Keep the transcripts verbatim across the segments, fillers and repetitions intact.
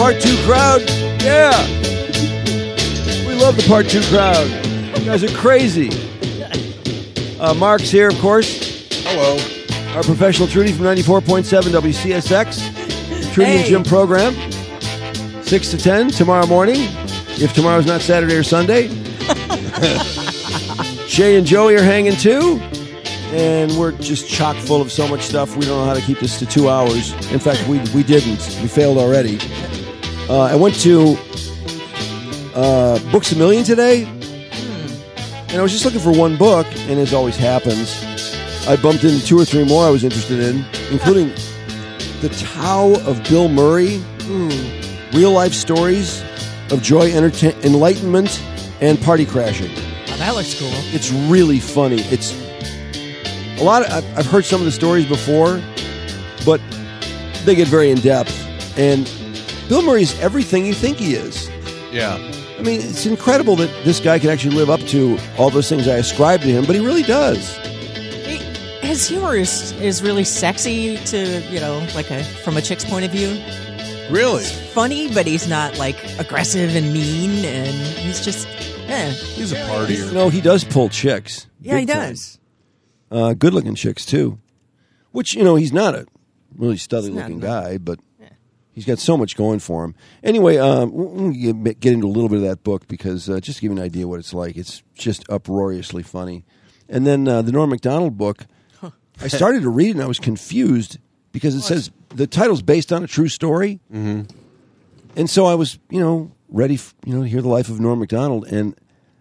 part two crowd. Yeah. We love the part two crowd. You guys are crazy. Uh, Mark's here, of course. Hello. Our professional Trudy from ninety-four point seven W C S X. Trudy Hey. and Jim program. six to ten tomorrow morning. If tomorrow's not Saturday or Sunday. Shay and Joey are hanging too. And we're just chock full of so much stuff. We don't know how to keep this to two hours. In fact, we we didn't. We failed already. Uh, I went to uh, Books A Million today. And I was just looking for one book. And as always happens, I bumped into two or three more I was interested in, including The Tao of Bill Murray. Real life stories of joy, entertain, enlightenment, and party crashing. Oh, that looks cool. It's really funny. It's a lot. Of, I've, I've heard some of the stories before, but they get very in depth. And Bill Murray's everything you think he is. Yeah. I mean, it's incredible that this guy can actually live up to all those things I ascribe to him, but he really does. He, his humor is, is really sexy to, you know, like a from a chick's point of view. Really? Funny, but he's not like aggressive and mean, and he's just, eh. He's a partier. No, he does pull chicks. Yeah, he Big time. does. Uh, good-looking chicks, too. Which, you know, he's not a really studly-looking He's not, guy, but he's got so much going for him. Anyway, um, we'll get get into a little bit of that book because uh, just to give you an idea what it's like, it's just uproariously funny. And then uh, the Norm Macdonald book, I started to read it and I was confused because it says the title's based on a true story. Mm-hmm. And so I was, you know, ready, f- you know, to hear the life of Norm Macdonald, and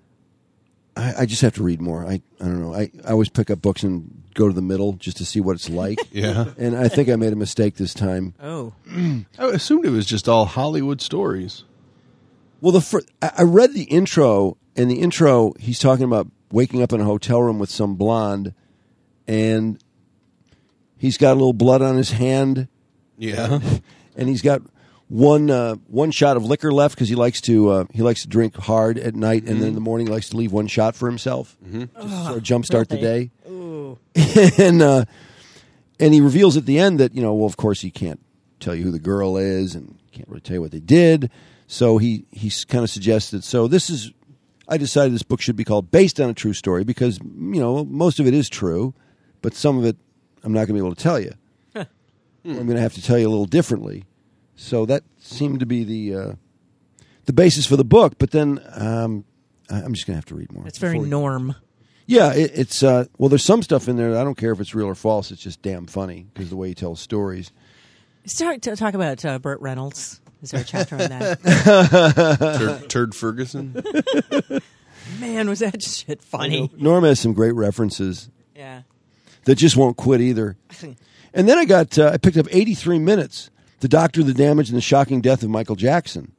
I, I just have to read more. I, I don't know. I, I always pick up books and go to the middle just to see what it's like. Yeah. And I think I made a mistake this time. Oh. I assumed it was just all Hollywood stories. Well, the fir- I I read the intro, and the intro, he's talking about waking up in a hotel room with some blonde, and he's got a little blood on his hand. Yeah. And he's got one uh, one shot of liquor left because he likes to uh, he likes to drink hard at night, and then in the morning he likes to leave one shot for himself, Mm-hmm. just sort of jumpstart the day. Ooh. and uh, and he reveals at the end that, you know, well, of course he can't tell you who the girl is and can't really tell you what they did. So he he kind of suggested. So this is, I decided this book should be called Based on a True Story because, you know, most of it is true, but some of it I'm not going to be able to tell you. Huh. I'm going to have to tell you a little differently. So that seemed to be the uh, the basis for the book. But then um, I- I'm just going to have to read more. It's very before we- Norm. Yeah, it, it's uh, well. There's some stuff in there that I don't care if it's real or false. It's just damn funny because of the way he tells stories. Start to talk about uh, Burt Reynolds. Is there a chapter on that? Turd, Turd Ferguson. Man, was that shit funny. Norm has some great references Yeah. that just won't quit either. And then I got uh, I picked up eighty-three minutes, The Doctor, the Damage, and the Shocking Death of Michael Jackson.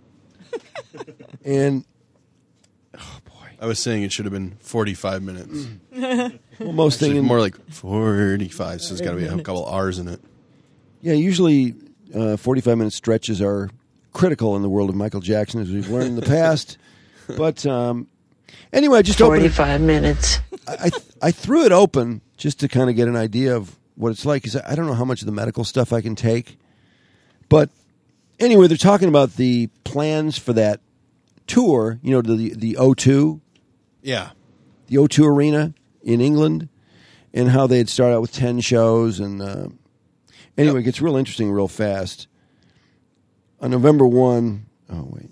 And I was saying it should have been forty-five minutes. well, most Actually, things more like forty-five, so there's got to be a couple R's in it. Yeah, usually uh, forty-five minute stretches are critical in the world of Michael Jackson, as we've learned in the past. But um, anyway, I just opened it. forty-five minutes. I, I I threw it open just to kind of get an idea of what it's like, because I don't know how much of the medical stuff I can take. But anyway, they're talking about the plans for that tour, you know, the the O two, Yeah. the O two Arena in England, and how they'd start out with ten shows. And uh, anyway, Yep. it gets real interesting real fast. On November first, oh, wait.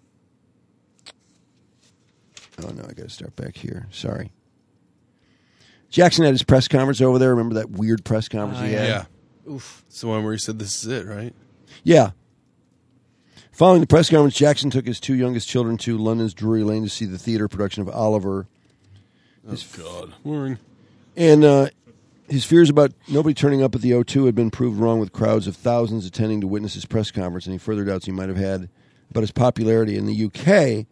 Oh, no, I got to start back here. Sorry. Jackson had his press conference over there. Remember that weird press conference he had? Yeah. Oof. It's the one where he said, "This is it," right? Yeah. Following the press conference, Jackson took his two youngest children to London's Drury Lane to see the theater production of Oliver. Oh, God. Boring. And uh, his fears about nobody turning up at the O two had been proved wrong with crowds of thousands attending to witness his press conference, and he further doubts he might have had about his popularity in the U K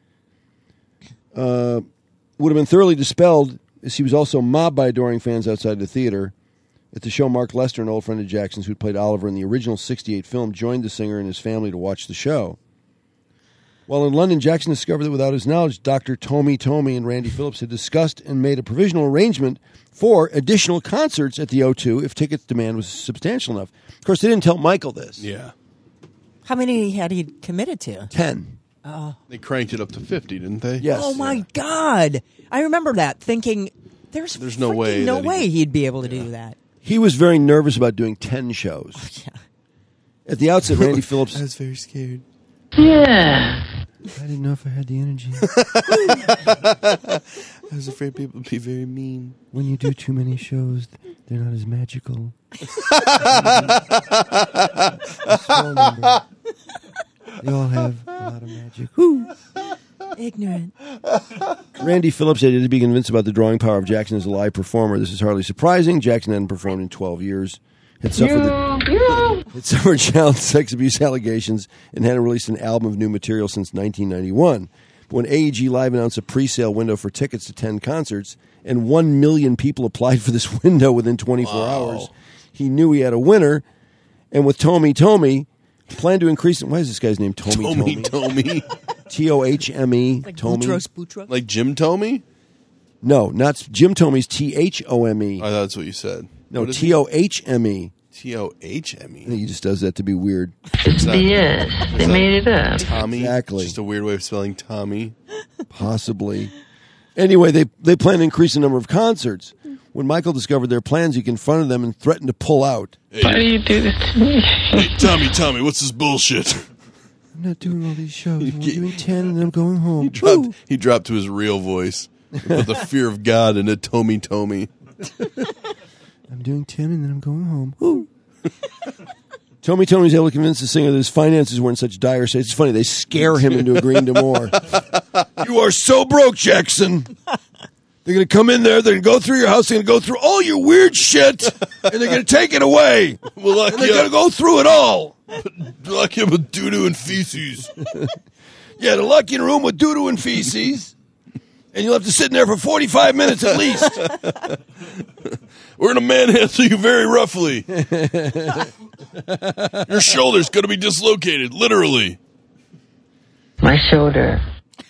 uh, would have been thoroughly dispelled as he was also mobbed by adoring fans outside the theater. At the show, Mark Lester, an old friend of Jackson's who played Oliver in the original sixty-eight film, joined the singer and his family to watch the show. While in London, Jackson discovered that without his knowledge, Doctor Tommy Tomey and Randy Phillips had discussed and made a provisional arrangement for additional concerts at the O two if ticket demand was substantial enough. Of course, they didn't tell Michael this. Yeah. How many had he committed to? Ten. They cranked it up to fifty, didn't they? Yes. Oh my God! I remember that, thinking there's There's no freaking way no that he way could- he'd be able to do that. He was very nervous about doing ten shows. Yeah. At the outset, Randy Phillips. was very scared. Yeah. I didn't know if I had the energy. I was afraid people would be very mean. When you do too many shows, they're not as magical. They all have a lot of magic. Ignorant. Randy Phillips said he had to be convinced about the drawing power of Jackson as a live performer. This is hardly surprising. Jackson hadn't performed in twelve years. Had suffered, the, had suffered child sex abuse allegations and hadn't released an album of new material since nineteen ninety-one. But when A E G Live announced a pre-sale window for tickets to ten concerts, and one million people applied for this window within twenty-four Wow. hours, he knew he had a winner. And with Tommy Tommy, planned to increase. Why is this guy's name Tommy Tommy, Tommy? Tommy. T O H M E. Like Tommy. Boutros Boutros. Like Jim Tomey? No, not Jim Tomey's T H O M E. I thought that's what you said. No, What is T O H M E. T O H M I E. think he just does that to be weird. It's B S. They made it up. Tommy? Exactly. Just a weird way of spelling Tommy. Possibly. Anyway, they they plan to increase the number of concerts. When Michael discovered their plans, he confronted them and threatened to pull out. Why do you do this to me? Hey, Tommy, Tommy, what's this bullshit? I'm not doing all these shows. I'm doing ten and then I'm going home. He dropped, he dropped to his real voice. With the fear of God into Tommy Tommy. I'm doing ten and then I'm going home. Woo. Tommy Tommy was able to convince the singer that his finances were in such dire state. It's funny, they scare him into agreeing to more. You are so broke, Jackson. They're going to come in there, they're going to go through your house, they're going to go through all your weird shit, and they're going to take it away. We'll lock And they're you going to up. go through it all. Lock you up with doo-doo and feces. Yeah, they'll lock you in a room with doo-doo and feces, and you'll have to sit in there for forty-five minutes at least. We're going to manhandle you very roughly. Your shoulder's going to be dislocated, literally. My shoulder.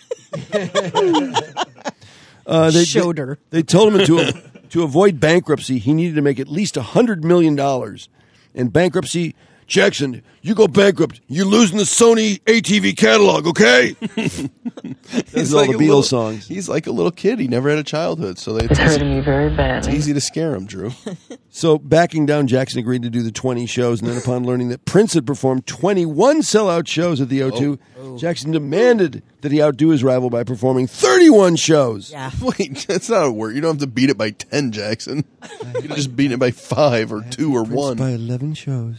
Uh, they, Shoulder. They, they told him to to avoid bankruptcy, he needed to make at least a hundred million dollars. And bankruptcy, Jackson, you go bankrupt, you're losing the Sony A T V catalog, okay? These are all the a Beatles little- songs. He's like a little kid. He never had a childhood, so they, It's it's, easy, hurting me very badly. it's easy to scare him, Drew. So backing down, Jackson agreed to do the twenty shows, and then upon learning that Prince had performed twenty-one sellout shows at the O two, Jackson demanded that he outdo his rival by performing thirty-one shows. Yeah. Wait, that's not a word. You don't have to beat it by ten, Jackson. You can just beat it by five or two or Prince one. by eleven shows.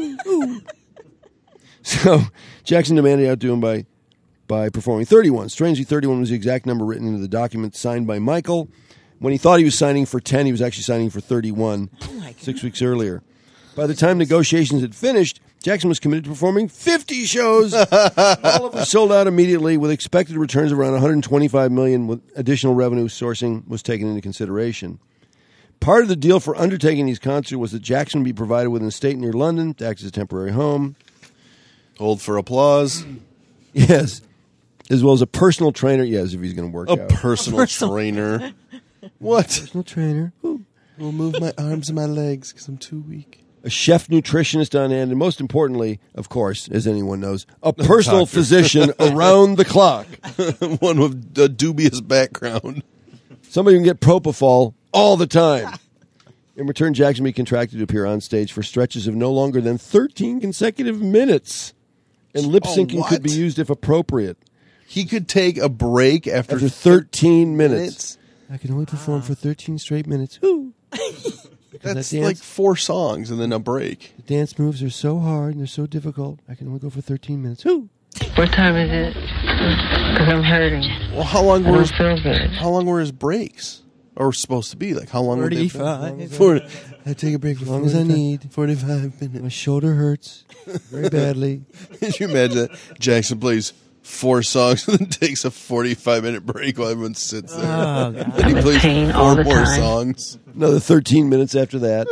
So Jackson demanded he outdo him by by performing thirty-one. Strangely, thirty-one was the exact number written into the document signed by Michael. When he thought he was signing for ten, he was actually signing for thirty-one six weeks earlier. By the time negotiations had finished, Jackson was committed to performing fifty shows. All of them sold out immediately, with expected returns of around one hundred twenty-five million dollars, with additional revenue sourcing was taken into consideration. Part of the deal for undertaking these concerts was that Jackson would be provided with an estate near London to act as a temporary home. Hold for applause. Yes. As well as a personal trainer. Yes, if he's going to work A out. personal personal- trainer. What? personal trainer. Ooh. I'll move my arms and my legs because I'm too weak. A chef nutritionist on hand, and most importantly, of course, as anyone knows, a personal Doctor. physician around the clock. One with a dubious background. Somebody who can get propofol all the time. In return, Jackson would be contracted to appear on stage for stretches of no longer than thirteen consecutive minutes. And lip Oh, syncing what? could be used if appropriate. He could take a break after, After thirteen minutes. minutes. I can only perform for thirteen straight minutes. Ooh. That's that dance- like four songs and then a break. The dance moves are so hard and they're so difficult. I can only go for thirteen minutes. Ooh. What time is it? Because I'm hurting. Well, how long I were don't his, feel good. how long were his breaks? Or supposed to be like how long? Were they Forty-five. Forty. I take a break for As long as I need. Forty-five minutes. My shoulder hurts very badly. Could you imagine that Jackson plays four songs and then takes a forty-five minute break while everyone sits there? Oh, God. And he plays pain four all the more time. songs. Another thirteen minutes after that.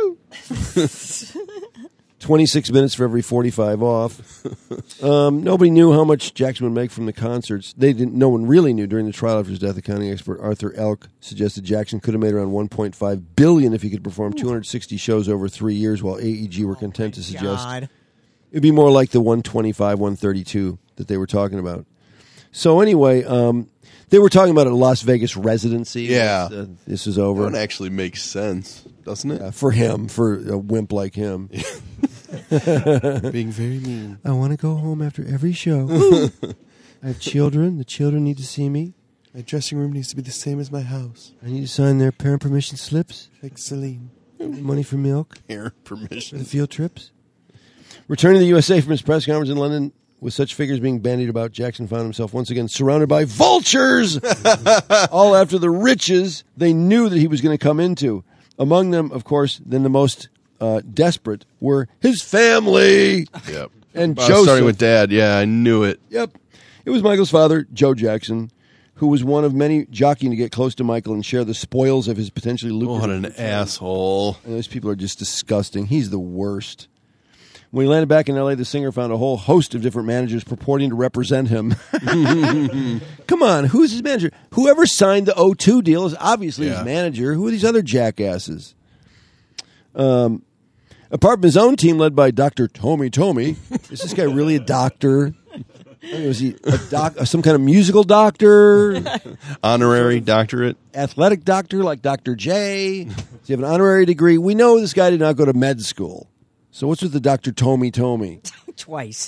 twenty-six minutes for every forty-five off. Um, nobody knew how much Jackson would make from the concerts. They didn't. No one really knew during the trial after his death. Accounting expert Arthur Elk suggested Jackson could have made around one point five billion dollars if he could perform two hundred sixty shows over three years, while A E G were content to suggest God. It'd be more like the one twenty-five, one thirty-two that they were talking about. So anyway, um, they were talking about a Las Vegas residency. Yeah. Uh, this is over. That actually makes sense, doesn't it? Uh, for him, for a wimp like him. Being very mean. I want to go home after every show. I have children. The children need to see me. My dressing room needs to be the same as my house. I need to sign their parent permission slips. Like Celine. Money for milk. Parent For the permission. field trips. Returning to the U S A from his press conference in London, with such figures being bandied about, Jackson found himself once again surrounded by vultures, all after the riches they knew that he was going to come into. Among them, of course, then the most uh, desperate were his family. Yep. And Uh, Joseph. starting with Dad. Yeah, I knew it. Yep. It was Michael's father, Joe Jackson, who was one of many jockeying to get close to Michael and share the spoils of his potentially lucrative... What an asshole. And those people are just disgusting. He's the worst. When he landed back in L A, the singer found a whole host of different managers purporting to represent him. Come on, who's his manager? Whoever signed the O two deal is obviously Yeah. his manager. Who are these other jackasses? Um, apart from his own team led by Doctor Tommy Tomey, is this guy really a doctor? I mean, was he a doc, some kind of musical doctor? Honorary doctorate. Athletic doctor like Doctor J? Does he have an honorary degree? We know this guy did not go to med school. So what's with the Doctor Tomey Tomey? Twice.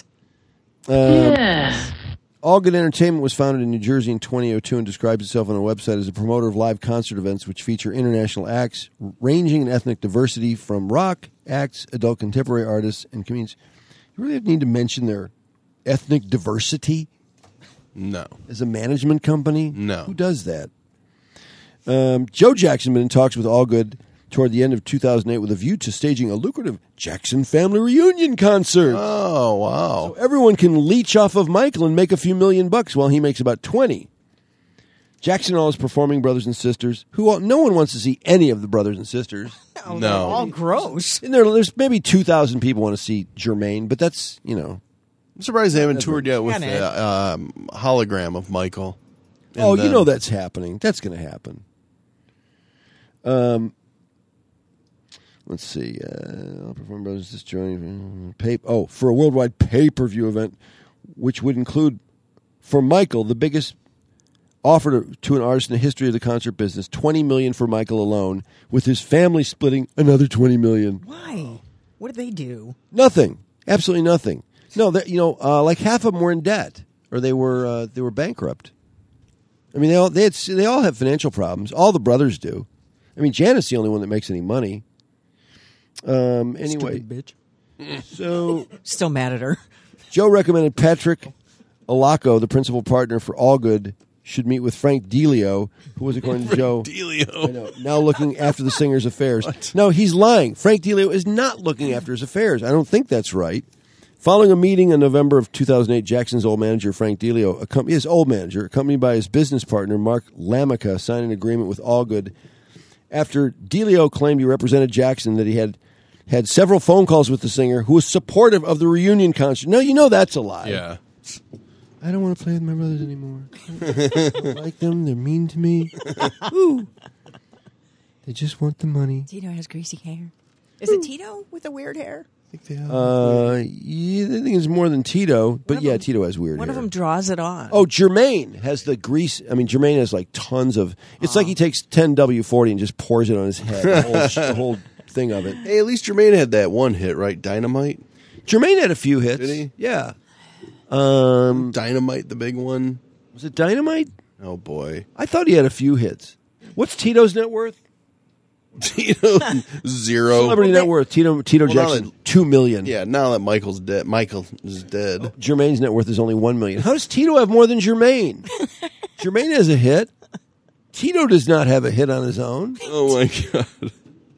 Yes. All Good Entertainment was founded in New Jersey in twenty oh two and describes itself on a website as a promoter of live concert events which feature international acts ranging in ethnic diversity from rock acts, adult contemporary artists, and comedians. You really need to mention their ethnic diversity No. as a management company? No. Who does that? Um, Joe Jackson been in talks with All Good toward the end of two thousand eight with a view to staging a lucrative Jackson family reunion concert. Oh, wow. So everyone can leech off of Michael and make a few million bucks while he makes about twenty. Jackson and all his performing brothers and sisters, who all, no one wants to see any of the brothers and sisters. Oh, No. they're all gross. And there, there's maybe two thousand people want to see Jermaine, but that's, you know. I'm surprised they haven't toured yet with Yeah, Ned. the uh, um, hologram of Michael. And Oh, you then- know that's happening. That's going to happen. Um, let's see. Uh, I'll perform brothers just joining. Pay, oh, for a worldwide pay-per-view event, which would include, for Michael, the biggest offer to, to an artist in the history of the concert business, twenty million dollars for Michael alone, with his family splitting another twenty million dollars. Why? What did they do? Nothing. Absolutely nothing. No, that you know, uh, like half of them were in debt, or they were uh, they were bankrupt. I mean, they all they had, they all have financial problems. All the brothers do. I mean, Janet's the only one that makes any money. Um, anyway, Stupid bitch. so Still mad at her. Joe recommended Patrick Alaco, the principal partner for All Good, should meet with Frank Delio, who was, according to Joe, I Delio. know, now looking after the singer's affairs. No, he's lying. Frank Delio is not looking after his affairs. I don't think that's right. Following a meeting in November of two thousand eight, Jackson's old manager, Frank Delio, accom- his old manager, accompanied by his business partner, Mark Lamica, signed an agreement with All Good after Delio claimed he represented Jackson, that he had had several phone calls with the singer, who was supportive of the reunion concert. No, you know that's a lie. Yeah. I don't want to play with my brothers anymore. I don't like them. They're mean to me. Ooh. They just want the money. Tito has greasy hair. Is it Tito with the weird hair? Uh, yeah, I think it's more than Tito, but of yeah, them- Tito has weird One hair. of them draws it on. Oh, Jermaine has the grease. I mean, Jermaine has like tons of. It's like he takes ten W forty and just pours it on his head. The whole, the whole thing of it. Hey, at least Jermaine had that one hit, right? Dynamite? Jermaine had a few hits. Did he? Yeah. Um, Dynamite, the big one? was it Dynamite? Oh, boy. I thought he had a few hits. What's Tito's net worth? Tito, zero. Celebrity net worth. Tito Tito Well, now Jackson, that- two million. Yeah, now that Michael's dead, Michael is dead. Jermaine's net worth is only one million. How does Tito have more than Jermaine? Jermaine has a hit. Tito does not have a hit on his own. Oh, my God.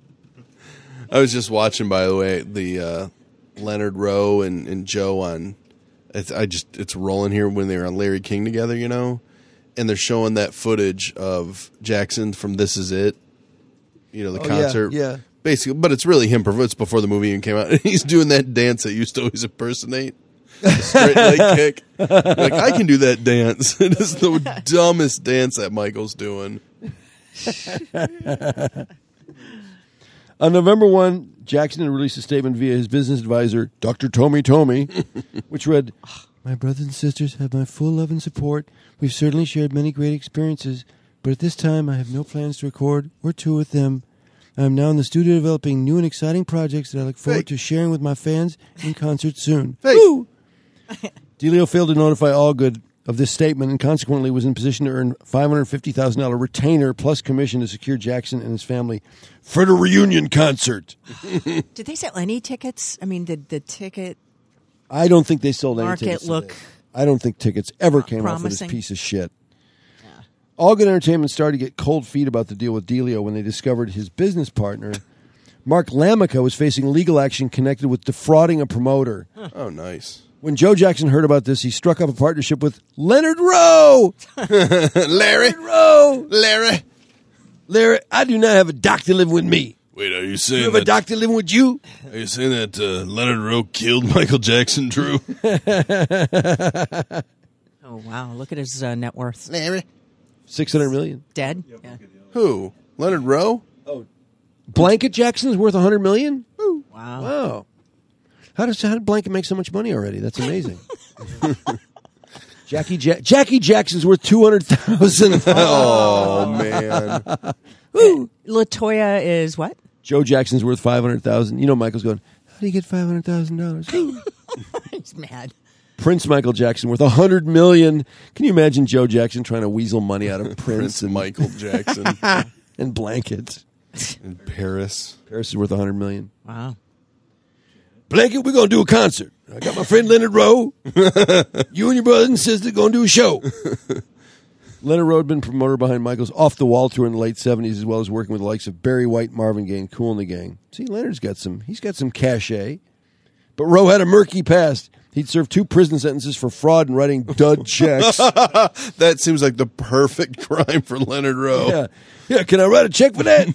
I was just watching, by the way, the uh, Leonard Rowe and, and Joe on. It's, I just it's rolling here when they were on Larry King together, you know, and they're showing that footage of Jackson from This Is It, you know, the Oh, yeah, concert, yeah. basically. But it's really him. It's before the movie even came out, and he's doing that dance that used to always impersonate the straight leg kick. Like, I can do that dance. It is the dumbest dance that Michael's doing. On November first, Jackson had released a statement via his business advisor, Doctor Tommy Tommy, which read, "My brothers and sisters have my full love and support. We've certainly shared many great experiences, but at this time I have no plans to record or tour with them. I am now in the studio developing new and exciting projects that I look forward Fake. to sharing with my fans in concert soon." Fake. Woo! DeLeo failed to notify Allgood of this statement and consequently was in position to earn five hundred fifty thousand dollars retainer plus commission to secure Jackson and his family for the reunion concert. Did they sell any tickets? I mean, did the ticket I don't think they sold any market tickets. to look this. I don't think tickets ever came off of promising? this piece of shit. Allgood Entertainment started to get cold feet about the deal with DeLeo when they discovered his business partner, Mark Lamica, was facing legal action connected with defrauding a promoter. Oh, nice. When Joe Jackson heard about this, he struck up a partnership with Leonard Rowe. Larry. Rowe. Larry. Larry, I do not have a doctor living with me. Wait, are you You saying have a that? doctor living with you? Are you saying that uh, Leonard Rowe killed Michael Jackson, Drew? Oh, wow. Look at his uh, net worth. Larry. Six hundred million. Dead? Yeah. Who? Leonard Rowe? Blanket Jackson's worth a hundred million. Wow. Wow. How does how did Blanket make so much money already? That's amazing. Jackie ja- Jackie Jackson's worth two hundred thousand. Oh, man. LaToya is what? Joe Jackson's worth five hundred thousand. You know, Michael's going, how do you get five hundred thousand dollars? He's mad. Prince Michael Jackson worth a hundred million. Can you imagine Joe Jackson trying to weasel money out of Prince, Prince and Michael Jackson and Blanket? in Paris. Paris is worth a hundred million. Wow. Blanket, we're gonna do a concert. I got my friend Leonard Rowe. You and your brother and sister gonna do a show. Leonard Rowe had been promoter behind Michael's Off the Wall tour in the late seventies, as well as working with the likes of Barry White, Marvin Gaye, and Kool and the Gang. See, Leonard's got some. He's got some cachet. But Rowe had a murky past. He'd served two prison sentences for fraud and writing dud checks. That seems like the perfect crime for Leonard Rowe. Yeah, yeah. Can I write a check for that?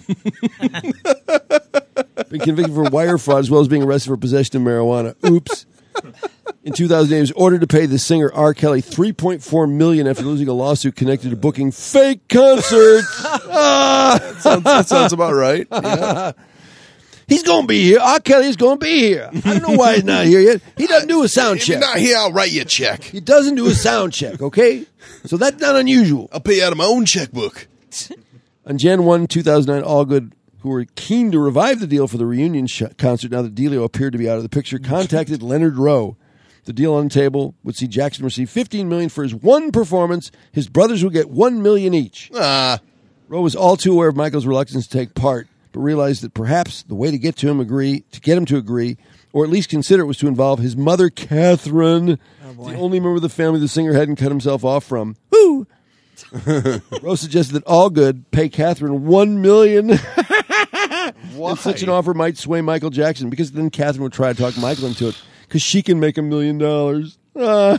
Been convicted for wire fraud as well as being arrested for possession of marijuana. Oops. In two thousand eight, he was ordered to pay the singer R. Kelly three point four million dollars after losing a lawsuit connected to booking fake concerts. Ah! That, sounds, that sounds about right. Yeah. He's going to be here. R. Kelly's going to be here. I don't know why he's not here yet. He doesn't do a sound If you're check. not here, I'll write you a check. He doesn't do a sound check, okay? So that's not unusual. I'll pay you out of my own checkbook. On January first, two thousand nine, Allgood, who were keen to revive the deal for the reunion sh- concert now that DeLeo appeared to be out of the picture, contacted Leonard Rowe. The deal on the table would see Jackson receive fifteen million dollars for his one performance. His brothers would get one million dollars each. Ah, Rowe was all too aware of Michael's reluctance to take part, but realized that perhaps the way to get to him agree to get him to agree, or at least consider it, was to involve his mother, Catherine, the only member of the family the singer hadn't cut himself off from. Woo! Rowe suggested that Allgood pay Catherine one million dollars. why? And such an offer might sway Michael Jackson, because then Catherine would try to talk Michael into it, because she can make a million dollars. The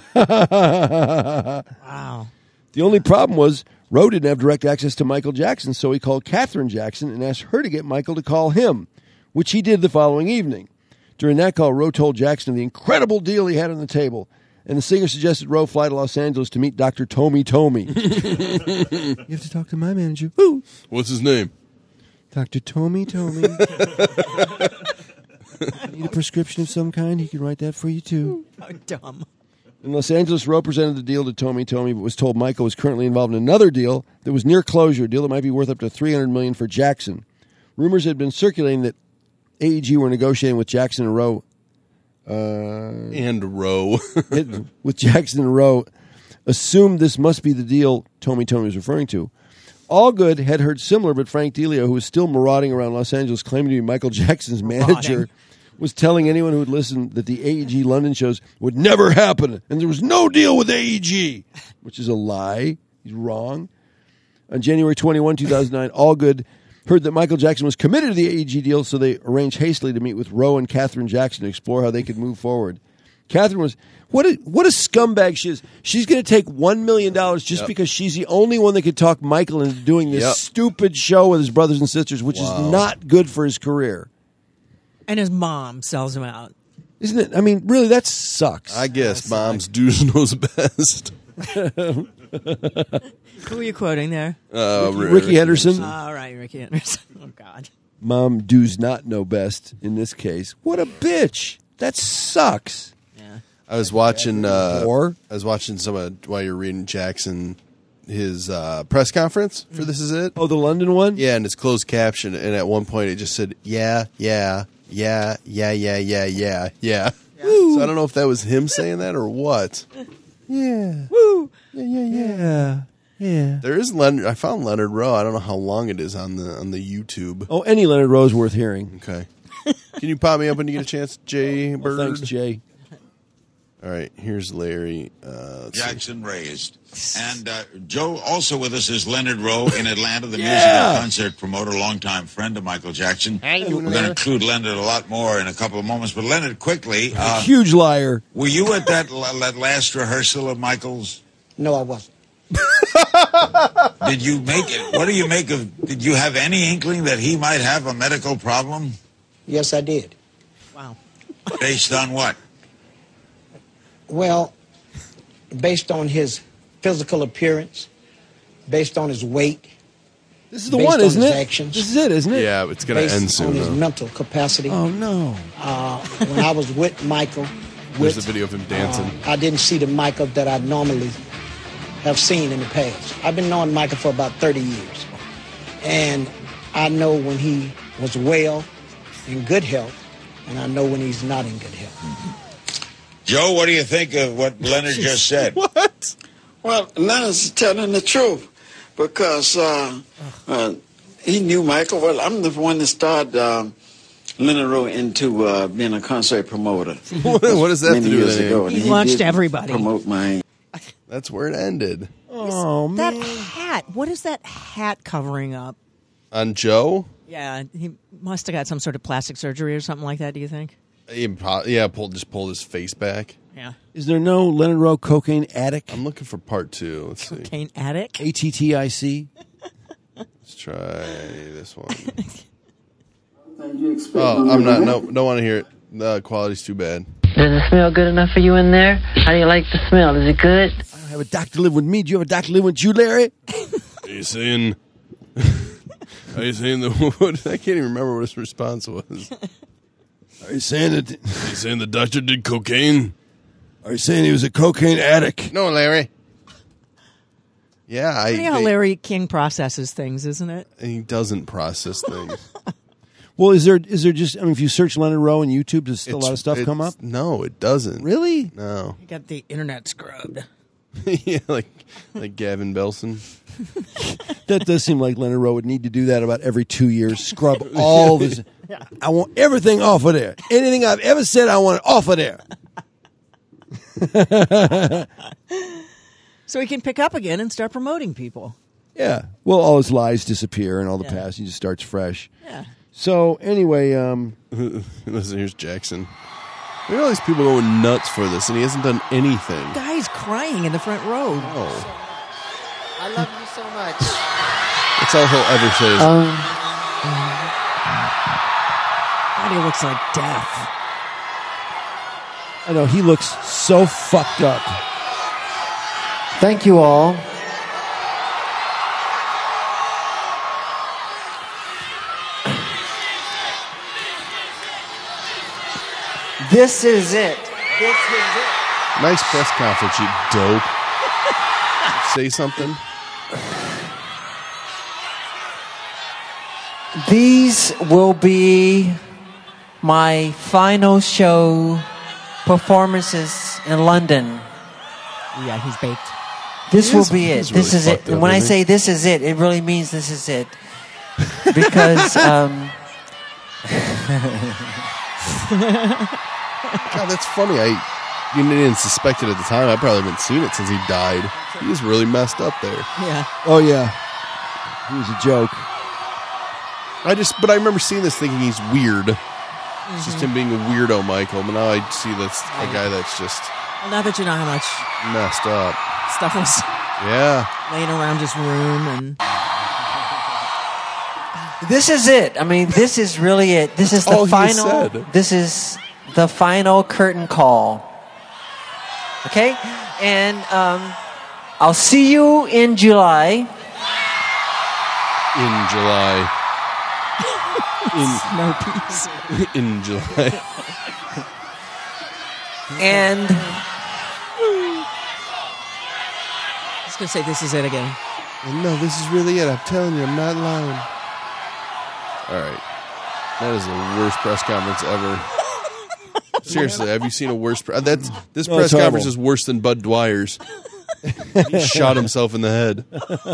Wow. only problem was Rowe didn't have direct access to Michael Jackson, so he called Catherine Jackson and asked her to get Michael to call him, which he did the following evening. During that call, Rowe told Jackson of the incredible deal he had on the table, and the singer suggested Rowe fly to Los Angeles to meet Doctor Tommy Tommy. You have to talk to my manager. Woo! What's his name? Doctor Tommy Tommy. Need a prescription of some kind? He can write that for you, too. How dumb. In Los Angeles, Rowe presented the deal to Tommy Tommy, but was told Michael was currently involved in another deal that was near closure, a deal that might be worth up to three hundred million dollars for Jackson. Rumors had been circulating that A E G were negotiating with Jackson and Rowe. Uh, And Rowe. it- with Jackson and Rowe, assumed this must be the deal Tommy Tommy was referring to. Allgood had heard similar, but Frank DeLeo, who was still marauding around Los Angeles, claiming to be Michael Jackson's manager, Marauding. was telling anyone who would listen that the A E G London shows would never happen, and there was no deal with A E G, which is a lie. He's wrong. On January twenty-first, two thousand nine, Allgood heard that Michael Jackson was committed to the A E G deal, so they arranged hastily to meet with Rowe and Catherine Jackson to explore how they could move forward. Catherine was, what a, what a scumbag she is. She's going to take one million dollars just Yep. because she's the only one that could talk Michael into doing this Yep. stupid show with his brothers and sisters, which Wow. is not good for his career. And his mom sells him out. Isn't it? I mean, really, that sucks. I guess mom's dues knows best. Who are you quoting there? Uh, Ricky, Ricky Henderson. All right, Ricky Anderson. Oh, God. Mom does not know best in this case. What a bitch. That sucks. Yeah. I was watching. Uh, Or I was watching some of while you're reading Jackson his uh, press conference for This Is It. oh, the London one. Yeah, and it's closed caption, and at one point it just said, "Yeah, yeah, yeah, yeah, yeah, yeah, yeah, yeah." So I don't know if that was him saying that or what. Yeah. Woo! Yeah. Yeah. Yeah. Yeah. There is Leonard. I found Leonard Rowe. I don't know how long it is on the on the YouTube. Oh, any Leonard Rowe's worth hearing. Okay, can you pop me up when you get a chance, Jay Bird? Well, thanks, Jay. All right, here's Larry. Uh, let's see. Jackson raised. And uh, Joe, also with us is Leonard Rowe in Atlanta, the Yeah. musical concert promoter, longtime friend of Michael Jackson. How you doing, We're going to Leonard? include Leonard a lot more in a couple of moments. But Leonard, quickly, uh, Huge liar. were you at that, that last rehearsal of Michael's? No, I wasn't. Did you make it? What do you make of? Did you have any inkling that he might have a medical problem? Yes, I did. Wow. Based on what? Well, based on his physical appearance, based on his weight, This is the Based one, on isn't his it? actions. This is it, isn't it? Yeah, it's going to based end on soon. his Though. mental capacity. Oh no. Uh, when I was with Michael, There's with, the video of him dancing. uh, I didn't see the Michael that I normally have seen in the past. I've been knowing Michael for about thirty years. And I know when he was well, in good health, and I know when he's not in good health. Joe, what do you think of what Leonard just said? What? Well, Leonard's telling the truth because uh, uh, he knew Michael. Well, I'm the one that started um, Leonard Rowe into uh, being a concert promoter. What does that have Many to do years with anything? ago. And He launched did everybody. Promote my. That's where it ended. Oh That man. hat. What is that hat covering up? On Joe? Yeah, he must have got some sort of plastic surgery or something like that, do you think? He pro- yeah, pulled just pulled his face back. Yeah. Is there no Leonard Rowe cocaine addict? I'm looking for part two. Let's see. Cocaine addict? A T T I C. Let's try this one. Oh, I'm not. No, don't want to hear it. The quality's too bad. Does it smell good enough for you in there? How do you like the smell? Is it good? I don't have a doctor live with me. Do you have a doctor live with you, Larry? Are you saying? Are you saying the? What, I can't even remember what his response was. Are you saying that? Are you saying the doctor did cocaine? Are you saying he was a cocaine addict? No, Larry. Yeah, I. Funny how they- Larry King processes things, isn't it? he doesn't process things. Well, is there is there just? I mean, if you search Leonard Rowe on YouTube, does still a lot of stuff come up? It's- No, it doesn't. Really? No. He got the internet scrubbed. Yeah, like like Gavin Belson. That does seem like Leonard Rowe would need to do that about every two years. Scrub all this. I want everything off of there. Anything I've ever said, I want it off of there. So he can pick up again and start promoting people. Yeah. Well, all his lies disappear and all the Yeah. past. He just starts fresh. Yeah. So anyway, um, Listen, here's Jackson. Look at all these people going nuts for this, and he hasn't done anything. Guy's crying in the front row. Oh, I love you so much. that's all he'll ever say. Is, Um, God, he looks like death. I know he looks so fucked up. thank you all. This is it. This is it. Nice press conference, you dope. Say something. These will be my final show performances in London. Yeah, he's baked. This He will is- be it. he's This really is it. fucked up, And when I isn't say this is it, it really means this is it. Because um, God, that's funny. I you didn't suspect it at the time. I probably haven't seen it since he died. He was really messed up there. Yeah. Oh yeah, he was a joke. I just, but I remember seeing this thinking he's weird. It's just him being a weirdo, Michael. But now I see that's a guy that's just Well, now that you know how much messed up. stuff was Yeah. laying around his room and this is it. I mean, this is really it. This is the all he final. said. This is the final curtain call. Okay, and um, I'll see you in July. In July. Snow peas. in July. And I was going to say, this is it again. No, this is really it. I'm telling you, I'm not lying. All right. That is the worst press conference ever. Seriously, have you seen a worse? Pre- that's this No, press it's horrible. conference is worse than Bud Dwyer's. He shot himself in the head.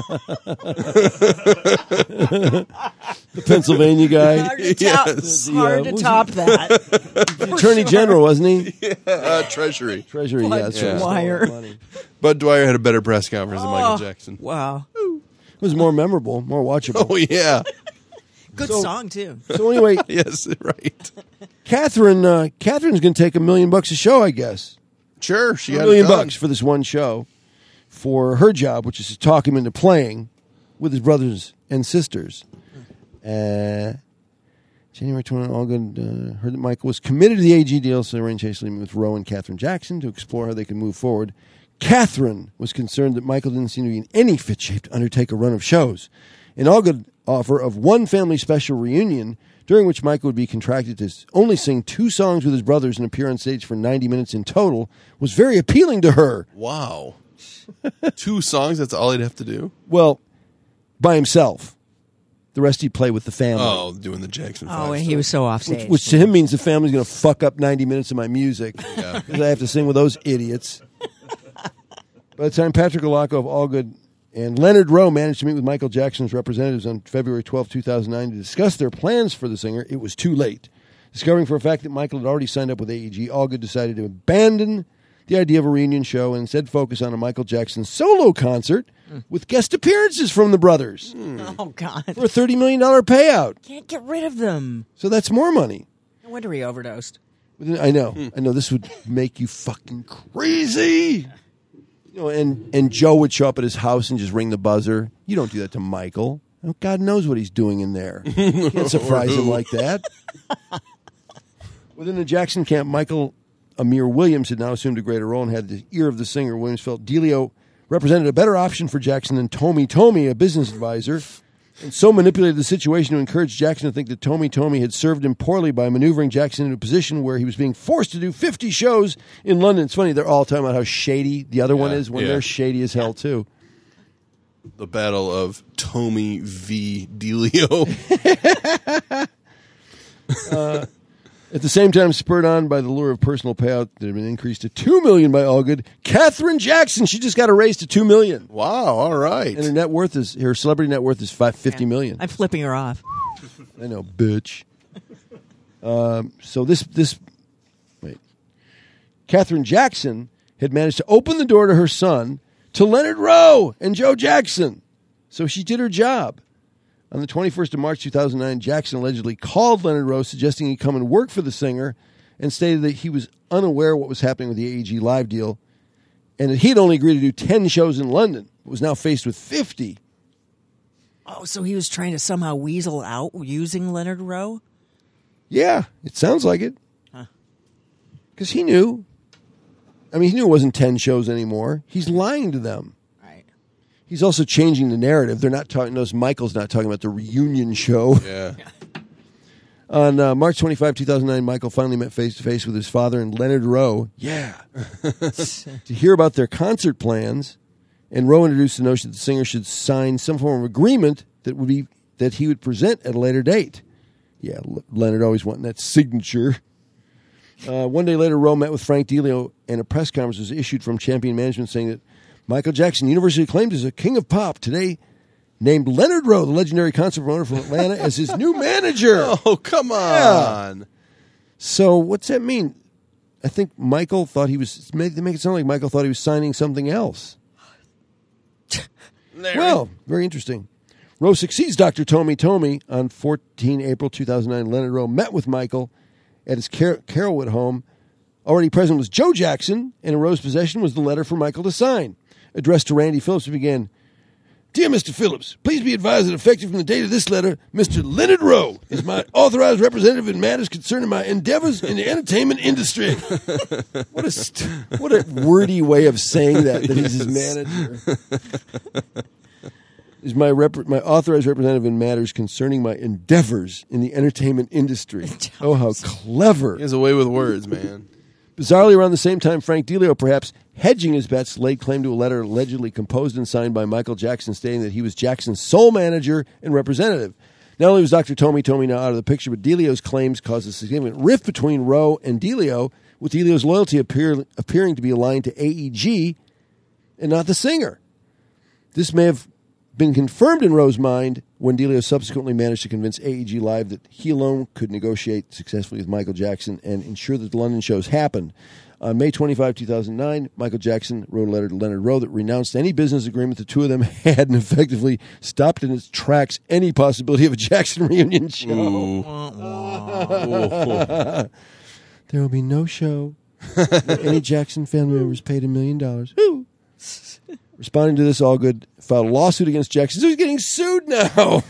The Pennsylvania guy. Hard to top, Yes. hard Yeah, to was top that. Attorney General, wasn't he? Uh, Treasury. Treasury, yeah. That's right. Dwyer. Money. Bud Dwyer had a better press conference than Michael Oh, Jackson. Wow. It was more memorable, more watchable. Oh yeah. Good So- song, too. So anyway, Yes, right. Catherine, uh, Catherine's going to take a million bucks a show, I guess. Sure, she A had million it done. bucks for this one show for her job, which is to talk him into playing with his brothers and sisters. Uh, January twentieth, Allgood uh, heard that Michael was committed to the A G deal, so they arranged hastily with Rowe and Catherine Jackson to explore how they could move forward. Catherine was concerned that Michael didn't seem to be in any fit shape to undertake a run of shows. An Allgood offer of one family special reunion, during which Michael would be contracted to only sing two songs with his brothers and appear on stage for ninety minutes in total, was very appealing to her. Wow. Two songs, that's all he'd have to do? Well, by himself. The rest he'd play with the family. Oh, doing the Jackson five. Oh, and he was so off Which, stage. which to him means the family's going to fuck up ninety minutes of my music. Yeah. Because I have to sing with those idiots. By the time Patrick Alaco of Allgood and Leonard Rowe managed to meet with Michael Jackson's representatives on February twelfth, two thousand nine to discuss their plans for the singer, it was too late. Discovering for a fact that Michael had already signed up with A E G, Allgood decided to abandon the idea of a reunion show and instead focus on a Michael Jackson solo concert with guest appearances from the brothers Oh, God. for a thirty million dollars payout. Can't get rid of them. So that's more money. No wonder he overdosed. I know. I know this would make you fucking crazy. You know, and, and Joe would show up at his house and just ring the buzzer. You don't do that to Michael. Oh, God knows what he's doing in there. You can't surprise him like that. Within the Jackson camp, Michael Amir Williams had now assumed a greater role and had the ear of the singer. Williams felt Delio represented a better option for Jackson than Tommy Tommy, a business advisor, and so manipulated the situation to encourage Jackson to think that Tommy Tommy had served him poorly by maneuvering Jackson into a position where he was being forced to do fifty shows in London. It's funny, they're all talking about how shady the other one Yeah, is when yeah. they're shady as hell, too. The battle of Tommy v. Delio. At the same time, spurred on by the lure of personal payout that had been increased to two million dollars by Allgood, Catherine Jackson, she just got a raise to two million dollars. Wow, all right. And her net worth is, her celebrity net worth is five, fifty million dollars. I'm flipping her off. I know, bitch. Um, so this this wait, Catherine Jackson had managed to open the door to her son to Leonard Rowe and Joe Jackson. So she did her job. On the twenty-first of March two thousand nine, Jackson allegedly called Leonard Rowe, suggesting he come and work for the singer, and stated that he was unaware of what was happening with the A E G live deal, and that he'd only agreed to do ten shows in London, but was now faced with fifty. Oh, so he was trying to somehow weasel out using Leonard Rowe? Yeah, it sounds like it. Because he knew. I mean, he knew it wasn't ten shows anymore. He's lying to them. Right. He's also changing the narrative. They're not talking. Notice Michael's not talking about the reunion show. Yeah. On uh, March twenty-fifth, two thousand nine, Michael finally met face to face with his father and Leonard Rowe. Yeah. To hear about their concert plans, and Rowe introduced the notion that the singer should sign some form of agreement that would be that he would present at a later date. Yeah, L- Leonard always wanting that signature. Uh, one day later, Rowe met with Frank Delio, and a press conference was issued from Champion Management saying that Michael Jackson, universally acclaimed as a king of pop, today named Leonard Rowe, the legendary concert promoter from Atlanta, as his new manager. Oh, come on. Yeah. So what's that mean? I think Michael thought he was, make, they make it sound like Michael thought he was signing something else. Well, very interesting. Rowe succeeds Doctor Tommy Tommy on the fourteenth of April two thousand nine. Leonard Rowe met with Michael at his Car- Carrollwood home. Already present was Joe Jackson, and in Rowe's possession was the letter for Michael to sign. Addressed to Randy Phillips, it began, "Dear Mister Phillips, please be advised that effective from the date of this letter, Mister Leonard Rowe is my authorized representative in matters concerning my endeavors in the entertainment industry." What a st- what a wordy way of saying that, that he's his manager. is my rep- my authorized representative in matters concerning my endeavors in the entertainment industry. Oh, how clever. He has a way with words, man. Bizarrely, around the same time, Frank DiLeo, perhaps hedging his bets, laid claim to a letter allegedly composed and signed by Michael Jackson stating that he was Jackson's sole manager and representative. Not only was Doctor Tommy Tommy now out of the picture, but DiLeo's claims caused a significant rift between Rowe and DiLeo, with DiLeo's loyalty appear, appearing to be aligned to A E G and not the singer. This may have been confirmed in Rowe's mind when DiLeo subsequently managed to convince A E G Live that he alone could negotiate successfully with Michael Jackson and ensure that the London shows happened. On May twenty-fifth, two thousand nine, Michael Jackson wrote a letter to Leonard Rowe that renounced any business agreement the two of them had and effectively stopped in its tracks any possibility of a Jackson reunion show. There will be no show where any Jackson family members paid a million dollars. Responding to this, Allgood filed a lawsuit against Jackson. So he's getting sued now.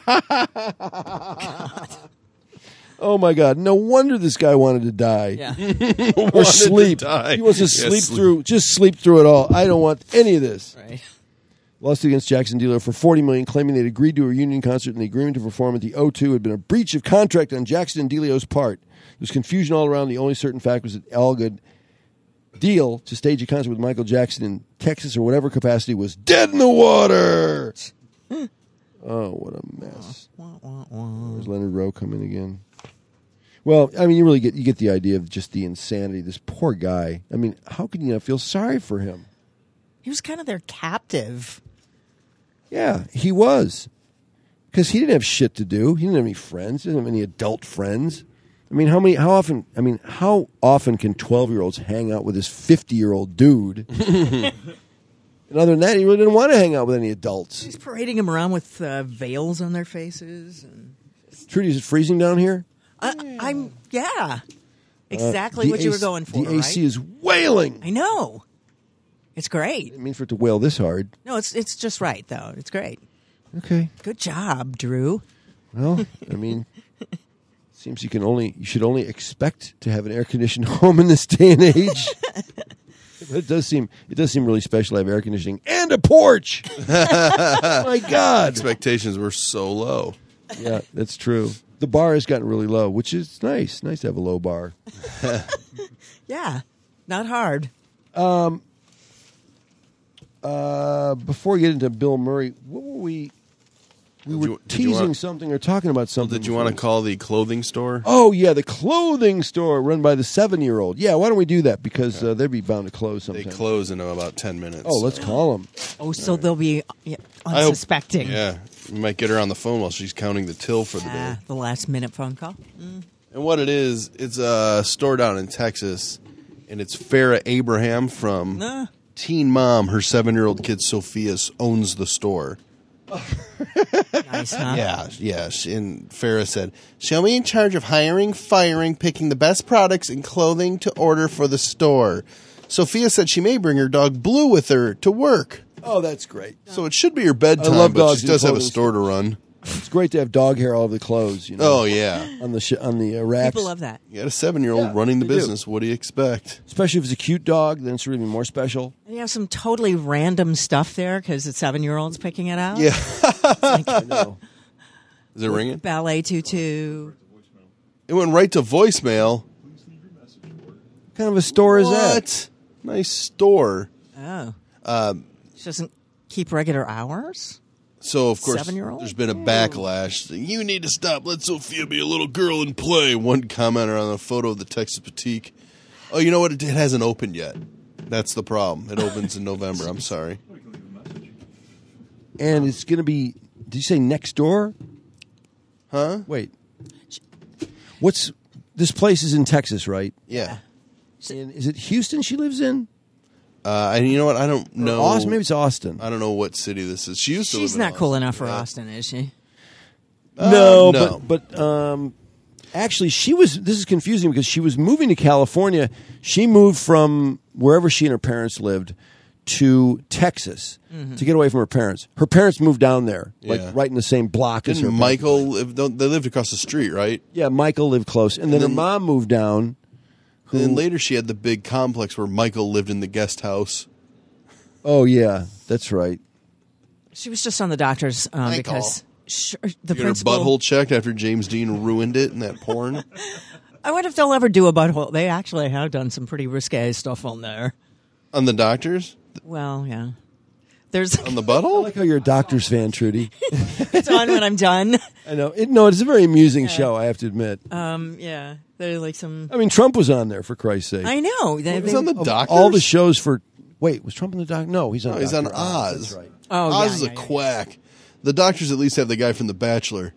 Oh, my God. No wonder this guy wanted to die. Yeah. Or sleep. die. He wants to Yeah, sleep sleep. through, just sleep through it all. I don't want any of this. Right. Lawsuit against Jackson DiLeo for forty million dollars, claiming they'd agreed to a reunion concert and the agreement to perform at the O two had been a breach of contract on Jackson and DiLeo's part. There was confusion all around. The only certain fact was that Allgood deal to stage a concert with Michael Jackson in Texas or whatever capacity was dead in the water. Oh, what a mess. Where's Leonard Rowe come in again? Well, I mean, you really get you get the idea of just the insanity. This poor guy. I mean, how can you not feel sorry for him? He was kind of their captive. Yeah, he was. Because he didn't have shit to do. He didn't have any friends. He didn't have any adult friends. I mean, how many? How often? I mean, how often can twelve-year-olds hang out with this fifty-year-old dude? And other than that, he really didn't want to hang out with any adults. He's parading him around with uh, veils on their faces. And Trudy, is it freezing down here? I, I'm yeah, exactly Uh, what the you were A C going for. The A C right? is wailing. I know. It's great. I didn't mean for it to wail this hard. No, it's it's just right though. It's great. Okay. Good job, Drew. Well, I mean, seems you can only you should only expect to have an air conditioned home in this day and age. But it does seem it does seem really special to have air conditioning and a porch. Oh my God! Expectations were so low. Yeah, that's true. The bar has gotten really low, which is nice. Nice to have a low bar. Yeah, not hard. Uh, before we get into Bill Murray, what were we? We Did were you- did you teasing want- something or talking about something. Did you want to before. call the clothing store? Oh yeah, the clothing store run by the seven-year-old. Yeah, why don't we do that? Because uh, they'd be bound to close They sometime. close in about ten minutes. Oh, let's call them. Oh, so they'll be yeah, I hope- unsuspecting. Yeah, you might get her on the phone while she's counting the till for the day. Ah, the last minute phone call. And what it is, it's a store down in Texas, and it's Farrah Abraham from Nah. Teen Mom. Her seven-year-old kid Sophia owns the store. Nice, huh? Yeah, yeah. She, and Farrah said, "She'll be in charge of hiring, firing, picking the best products and clothing to order for the store." Sophia said she may bring her dog Blue with her to work. Oh, that's great. So it should be her bedtime, I love but dogs she in does have a clothing store to run. It's great to have dog hair all over the clothes. You know, Oh, yeah. on the sh- on the uh, racks. People love that. You got a seven-year-old Yeah, running the they do. business. What do you expect? Especially if it's a cute dog, then it's really more special. And you have some totally random stuff there because the seven-year-old's picking it out. Yeah. I know. Is it ringing? Ballet tutu. It went right to voicemail. What kind of a store is that? What? Nice store. Oh. Um, She doesn't keep regular hours? So, of course, Seven-year-old? there's been a backlash. You need to stop. Let Sophia be a little girl and play. One commenter on a photo of the Texas Boutique. Oh, you know what? It hasn't opened yet. That's the problem. It opens in November. I'm sorry. And it's going to be. Did you say next door? Huh? Wait. What's this place is in Texas, right? Yeah. And is it Houston she lives in? Uh, and you know what? I don't know. Or Austin? Maybe it's Austin. I don't know what city this is. She used to She's live in not cool Austin. enough for Yeah. Austin, is she? no, Uh, no. but but um, actually, she was. This is confusing because she was moving to California. She moved from wherever she and her parents lived to Texas to get away from her parents. Her parents moved down there, like Yeah. right in the same block as her. Didn't Michael live? They lived across the street, right? Yeah, Michael lived close, and then, then- her mom moved down. And then later she had the big complex where Michael lived in the guest house. Oh yeah, that's right. She was just on the doctor's um, Thank because sure, the You got her principal. butthole checked after James Dean ruined it in that porn. I wonder if they'll ever do a butthole. They actually have done some pretty risque stuff on there. On the doctors? Well, yeah. There's On the I butthole? like how you're a Doctors fan, Trudy. it's on when I'm done. I know. It, no, it's a very amusing show, I have to admit. Um, yeah, there's like some. I mean, Trump was on there, for Christ's sake. I know. They, He was they- on the Of doctors? all the shows for... Wait, was Trump on the doc? No, he's on No, he's on Doctor Oz. That's right. oh, Oz yeah, is yeah, a yeah. quack. The doctors at least have the guy from The Bachelor.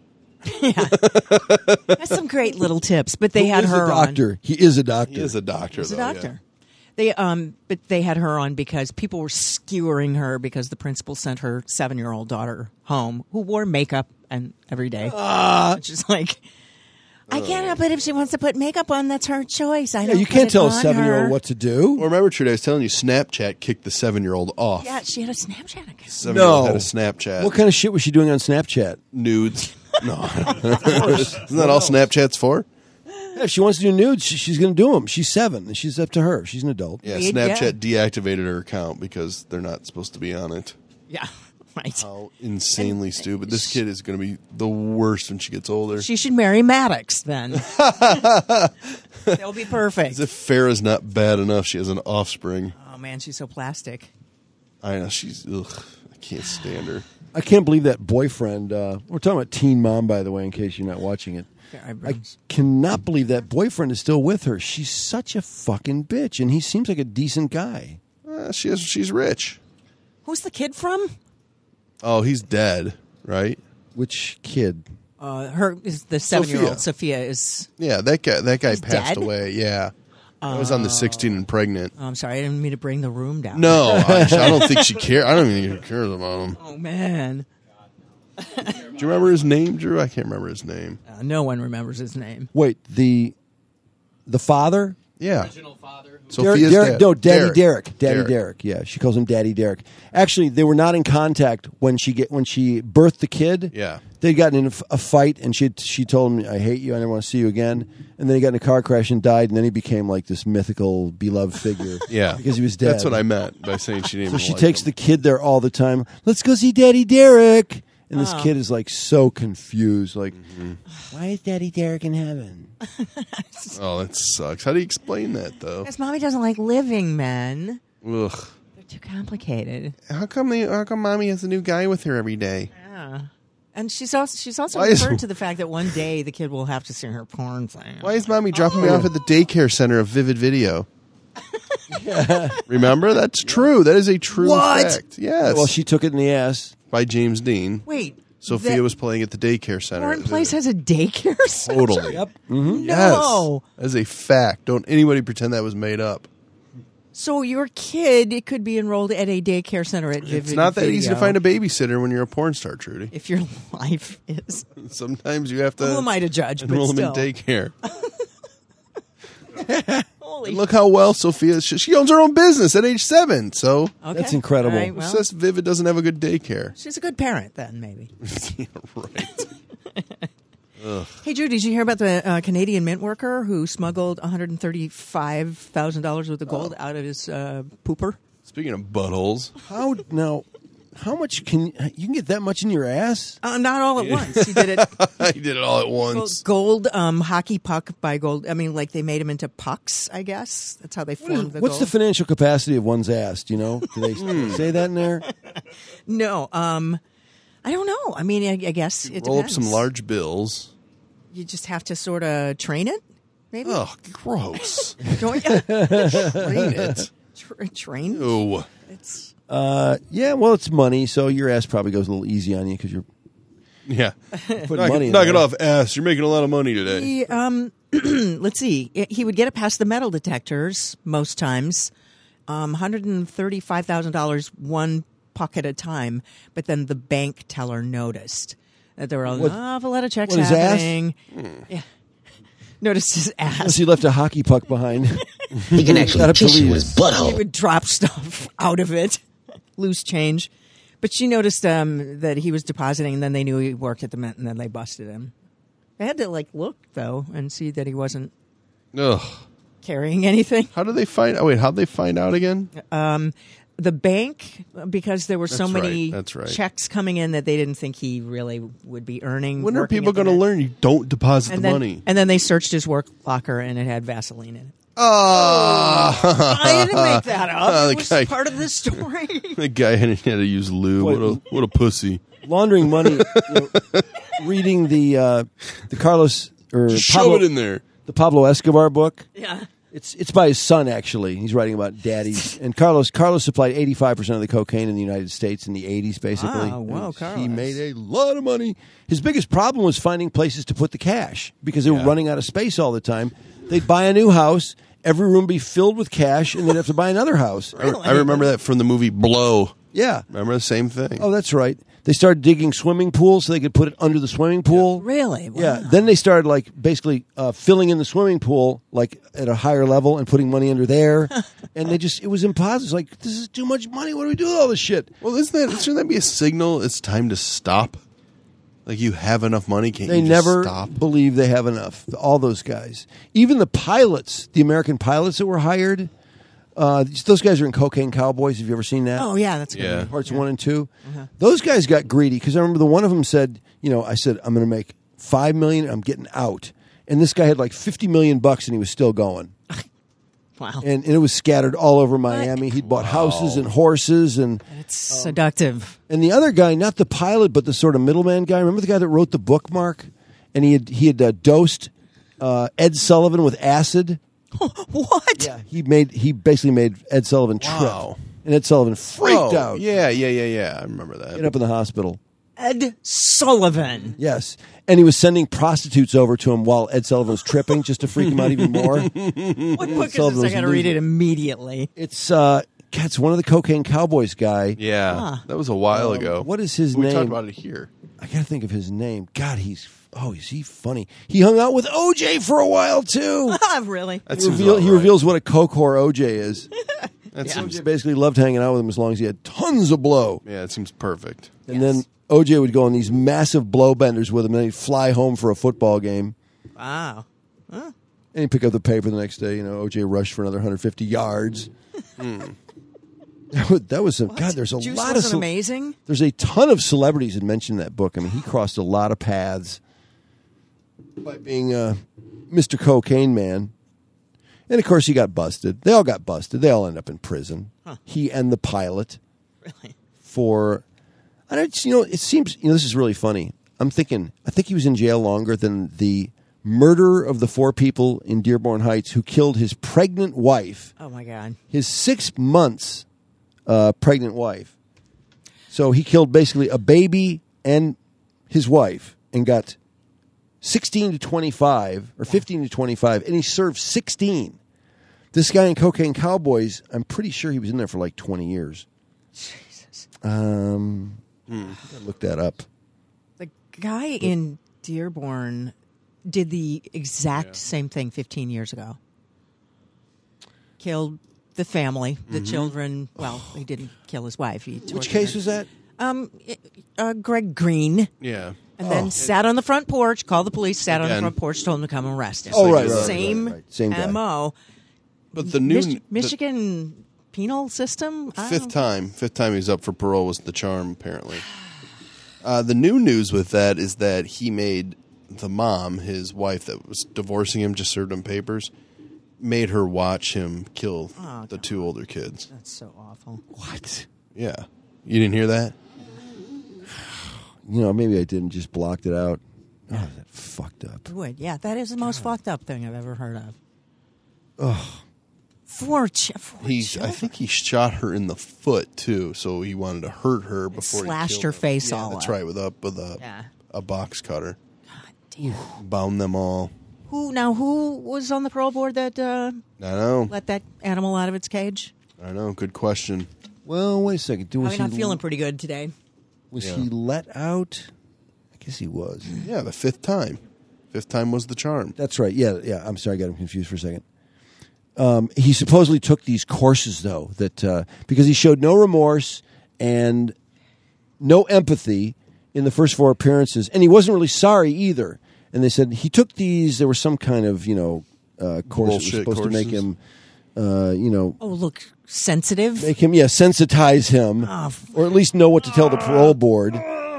Has some great little tips, but they Who had is her a doctor. on. He is a doctor. He is a doctor, She's a though, yeah. doctor. They um, but they had her on because people were skewering her because the principal sent her seven-year-old daughter home who wore makeup and every day. Ah. Which is like, I can't help it if she wants to put makeup on. That's her choice. I Yeah, don't you put can't it tell a on seven-year-old her. what to do. Well, remember, Trudy, I was telling you, Snapchat kicked the seven-year-old off. Yeah, she had a Snapchat account. Seven-year-old No. had a Snapchat. What kind of shit was she doing on Snapchat? Nudes. No. Isn't that all Snapchat's for? Yeah, if she wants to do nudes, she, she's going to do them. She's seven, and she's up to her. She's an adult. Yeah, Yeah. Snapchat deactivated her account because they're not supposed to be on it. Yeah, right. How insanely stupid. This kid is going to be the worst when she gets older. She should marry Maddox then. They'll be perfect. As if Farrah's not bad enough, she has an offspring. Oh man, she's so plastic. I know, she's, ugh, I can't stand her. I can't believe that boyfriend. Uh, we're talking about Teen Mom, by the way, in case you're not watching it. Fair I eyebrows. cannot believe that boyfriend is still with her. She's such a fucking bitch, and he seems like a decent guy. Uh, she is, she's rich. Who's the kid from? Oh, he's dead, right? Which kid? Uh, her is the seven-year-old Sophia is. Yeah, that guy that guy He's passed dead? away, yeah. I was on the sixteen and pregnant. Oh, I'm sorry, I didn't mean to bring the room down. No, I, I don't think she cares. I don't even think she cares about him. Oh man, Do you remember his name, Drew? I can't remember his name. uh, no one remembers his name. Wait, the the father? Yeah. Original father. Who Sophia's Derek, dad. no, Daddy Derek. Derek. Daddy Derek. Derek. Yeah, she calls him Daddy Derek. Actually, they were not in contact when she get when she birthed the kid. Yeah. They'd gotten in a, f- a fight, and she she told him, "I hate you. I never want to see you again." And then he got in a car crash and died, and then he became like this mythical, beloved figure. Yeah. because he was dead. That's what I meant by saying she didn't So even she like takes him. the kid there all the time. Let's go see Daddy Derek. And this Oh. kid is like so confused. Like, Mm-hmm. why is Daddy Derek in heaven? Oh, that sucks. How do you explain that, though? Because mommy doesn't like living men. Ugh. They're too complicated. How come they, how come mommy has a new guy with her every day? Yeah. And she's also she's also Why is- referred to the fact that one day the kid will have to see her porn thing. Why is mommy dropping me off at the daycare center of Vivid Video? Remember? That's true. That is a true What? fact. Yes. Well, she took it in the ass. By James Dean. Wait, Sophia that was playing at the daycare center. porn at place Vivid. has a daycare center? Totally. Yep. No. Yes. That is a fact. Don't anybody pretend that was made up. So your kid it could be enrolled at a daycare center at Vivid It's not that easy to Video find a babysitter when you're a porn star, Trudy. if your life is. Sometimes you have to Who am I to judge? But enroll them in still. daycare. Holy And look how well Sophia, she, she owns her own business at age seven. So Okay. That's incredible. All right, it well, says Vivid doesn't have a good daycare. she's a good parent then, maybe. Yeah, right. Hey, Drew, did you hear about the uh, Canadian mint worker who smuggled one hundred thirty-five thousand dollars worth of gold out of his uh, pooper? Speaking of buttholes, How now? How much can you can get that much in your ass? Uh, not all at once. He did it he did it all at once. gold um, hockey puck by gold. I mean, like they made them into pucks, I guess. That's how they formed the What's gold. the financial capacity of one's ass? Do you know? Do they say that in there? no, um, I don't know. I mean, I, I guess it Roll up depends. some large bills. You just have to sort of train it, maybe? Oh, gross. Don't you? Train it. Tra- train? Ew. It's, Uh, yeah. Well, it's money, so your ass probably goes a little easy on you because you're Yeah. putting knock money. it, in knock there. it off, ass. You're making a lot of money today. he, um, let's see. He would get it past the metal detectors most times. Um, one hundred thirty-five thousand dollars one puck at a time, but then the bank teller noticed that there were an What- awful lot of checks what, his ass? happening. Yeah. Noticed his Unless ass. he left a hockey puck behind. He can actually Got up to kiss you leave. his He butthole. would drop stuff out of it, loose change. But she noticed um, that he was depositing, and then they knew he worked at the Mint, and then they busted him. They had to like look though and see that he wasn't Ugh. carrying anything. How do they find? Oh wait, how'd they find out again? the bank, because there were so That's many right, that's right. checks coming in that they didn't think he really would be earning. When are working people at the going to bank. learn you don't deposit And the then, money? and then they searched his work locker, and it had Vaseline in it. Oh, I didn't make that up. Oh, the It was guy- part of the story. the guy had to use lube. What a what a pussy! Laundering money, you know, reading the uh, the Carlos or Just Pablo, shove it in there. the Pablo Escobar book. Yeah. It's it's by his son, actually. He's writing about daddies. And Carlos Carlos supplied eighty-five percent of the cocaine in the United States in the eighties, basically. Wow, wow, And He Carlos. made a lot of money. His biggest problem was finding places to put the cash because they were Yeah. running out of space all the time. They'd buy a new house, every room be filled with cash, and they'd have to buy another house. I, I remember that from the movie Blow. Yeah. Remember the same thing? Oh, that's right. They started digging swimming pools so they could put it under the swimming pool. Really? Wow. Yeah. Then they started like basically uh, filling in the swimming pool like at a higher level and putting money under there. And they just it was impossible. It's like this is too much money. What do we do with all this shit? Well, isn't that shouldn't that be a signal? It's time to stop. Like you have enough money, can't They you just never stop? believe they have enough. All those guys, even the pilots, the American pilots that were hired. Uh, those guys are in Cocaine Cowboys. Have you ever seen that? Oh, yeah, that's good. Yeah. Parts one and 2 Those guys got greedy because I remember the one of them said, you know, I said I'm going to make five million. I'm getting out, and this guy had like fifty million bucks, and he was still going. Wow. And, and it was scattered all over Miami. He'd bought houses and horses, and It's seductive. and the other guy, not the pilot, but the sort of middleman guy. Remember the guy that wrote the book, Mark? And he had he had uh, dosed uh, Ed Sullivan with acid. What? Yeah, he made he basically made Ed Sullivan trip, Wow. and Ed Sullivan freaked Oh, out. Yeah, yeah, yeah, yeah. I remember that. Ended up in the hospital. Ed Sullivan. Yes, and he was sending prostitutes over to him while Ed Sullivan was tripping, just to freak him out even more. What book is Sullivan this? I was got to read losing. it immediately. It's uh, God, it's one of the Cocaine Cowboys guy. Yeah, Ah. that was a while ago. What is his we name? talked about it here. I gotta think of his name. God, he's oh, is he funny? He hung out with O J for a while too. Really? That He, seems reveal, about he right. reveals what a coke whore O J is. That O seems, J basically loved hanging out with him as long as he had tons of blow. yeah, it seems perfect. And then O J would go on these massive blow benders with him, and he'd fly home for a football game. Wow. And he'd pick up the paper the next day. You know, O J rushed for another one hundred fifty yards. That was, that was some, God, there's a Juice lot of wasn't ce- amazing. there's a ton of celebrities that mentioned that book. I mean, he crossed a lot of paths by being uh, Mister Cocaine Man. And of course, he got busted. They all got busted. They all end up in prison. He and the pilot Really? for, I don't, you know, it seems, you know, this is really funny. I'm thinking, I think he was in jail longer than the murderer of the four people in Dearborn Heights who killed his pregnant wife, Oh my God. his six months uh, pregnant wife. So he killed basically a baby and his wife and got sixteen to twenty-five or fifteen to twenty-five, and he served sixteen. This guy in Cocaine Cowboys, I'm pretty sure he was in there for like twenty years. Jesus. Um, I gotta look that up. The guy in Dearborn did the exact same thing fifteen years ago. Killed the family, the children. Well, he didn't kill his wife. He Which tortured case her. was that? Um, uh, Greg Green. Yeah. And then sat on the front porch, called the police, sat on the Again. front porch, told him to come and arrest him. Oh, right, right, right, Same right, right. Same guy. M O. But the new Mich- the Michigan penal system? I fifth don't- time, fifth time he's up for parole was the charm. Apparently, uh, the new news with that is that he made the mom, his wife that was divorcing him, just served him papers, made her watch him kill Oh, the two older kids. That's so awful. What? Yeah, you didn't hear that? You know, maybe I didn't, just blocked it out. Oh, that fucked up. Would yeah, that is the most fucked up thing I've ever heard of. Ugh. Four, ch- four He, I children. think he shot her in the foot too, so he wanted to hurt her before he slashed killed her them. face Yeah, all that's up. right, with a with a Yeah. a box cutter, God damn. bound them all. Who now? Who was on the parole board that uh, I know, let that animal out of its cage? I know. Good question. Well, wait a second. Do- Was Probably not he, feeling pretty good today. Was Yeah. he let out? I guess he was. Yeah, the fifth time. Fifth time was the charm. That's right. Yeah, yeah. I'm sorry, I got him confused for a second. Um, he supposedly took these courses, though, that uh, because he showed no remorse and no empathy in the first four appearances, and he wasn't really sorry either. And they said he took these. There was some kind of you know uh, course that was Bullshit supposed to make courses. him uh, you know, Oh, look, sensitive. make him, yeah, sensitize him, Oh. or at least know what to tell the parole board.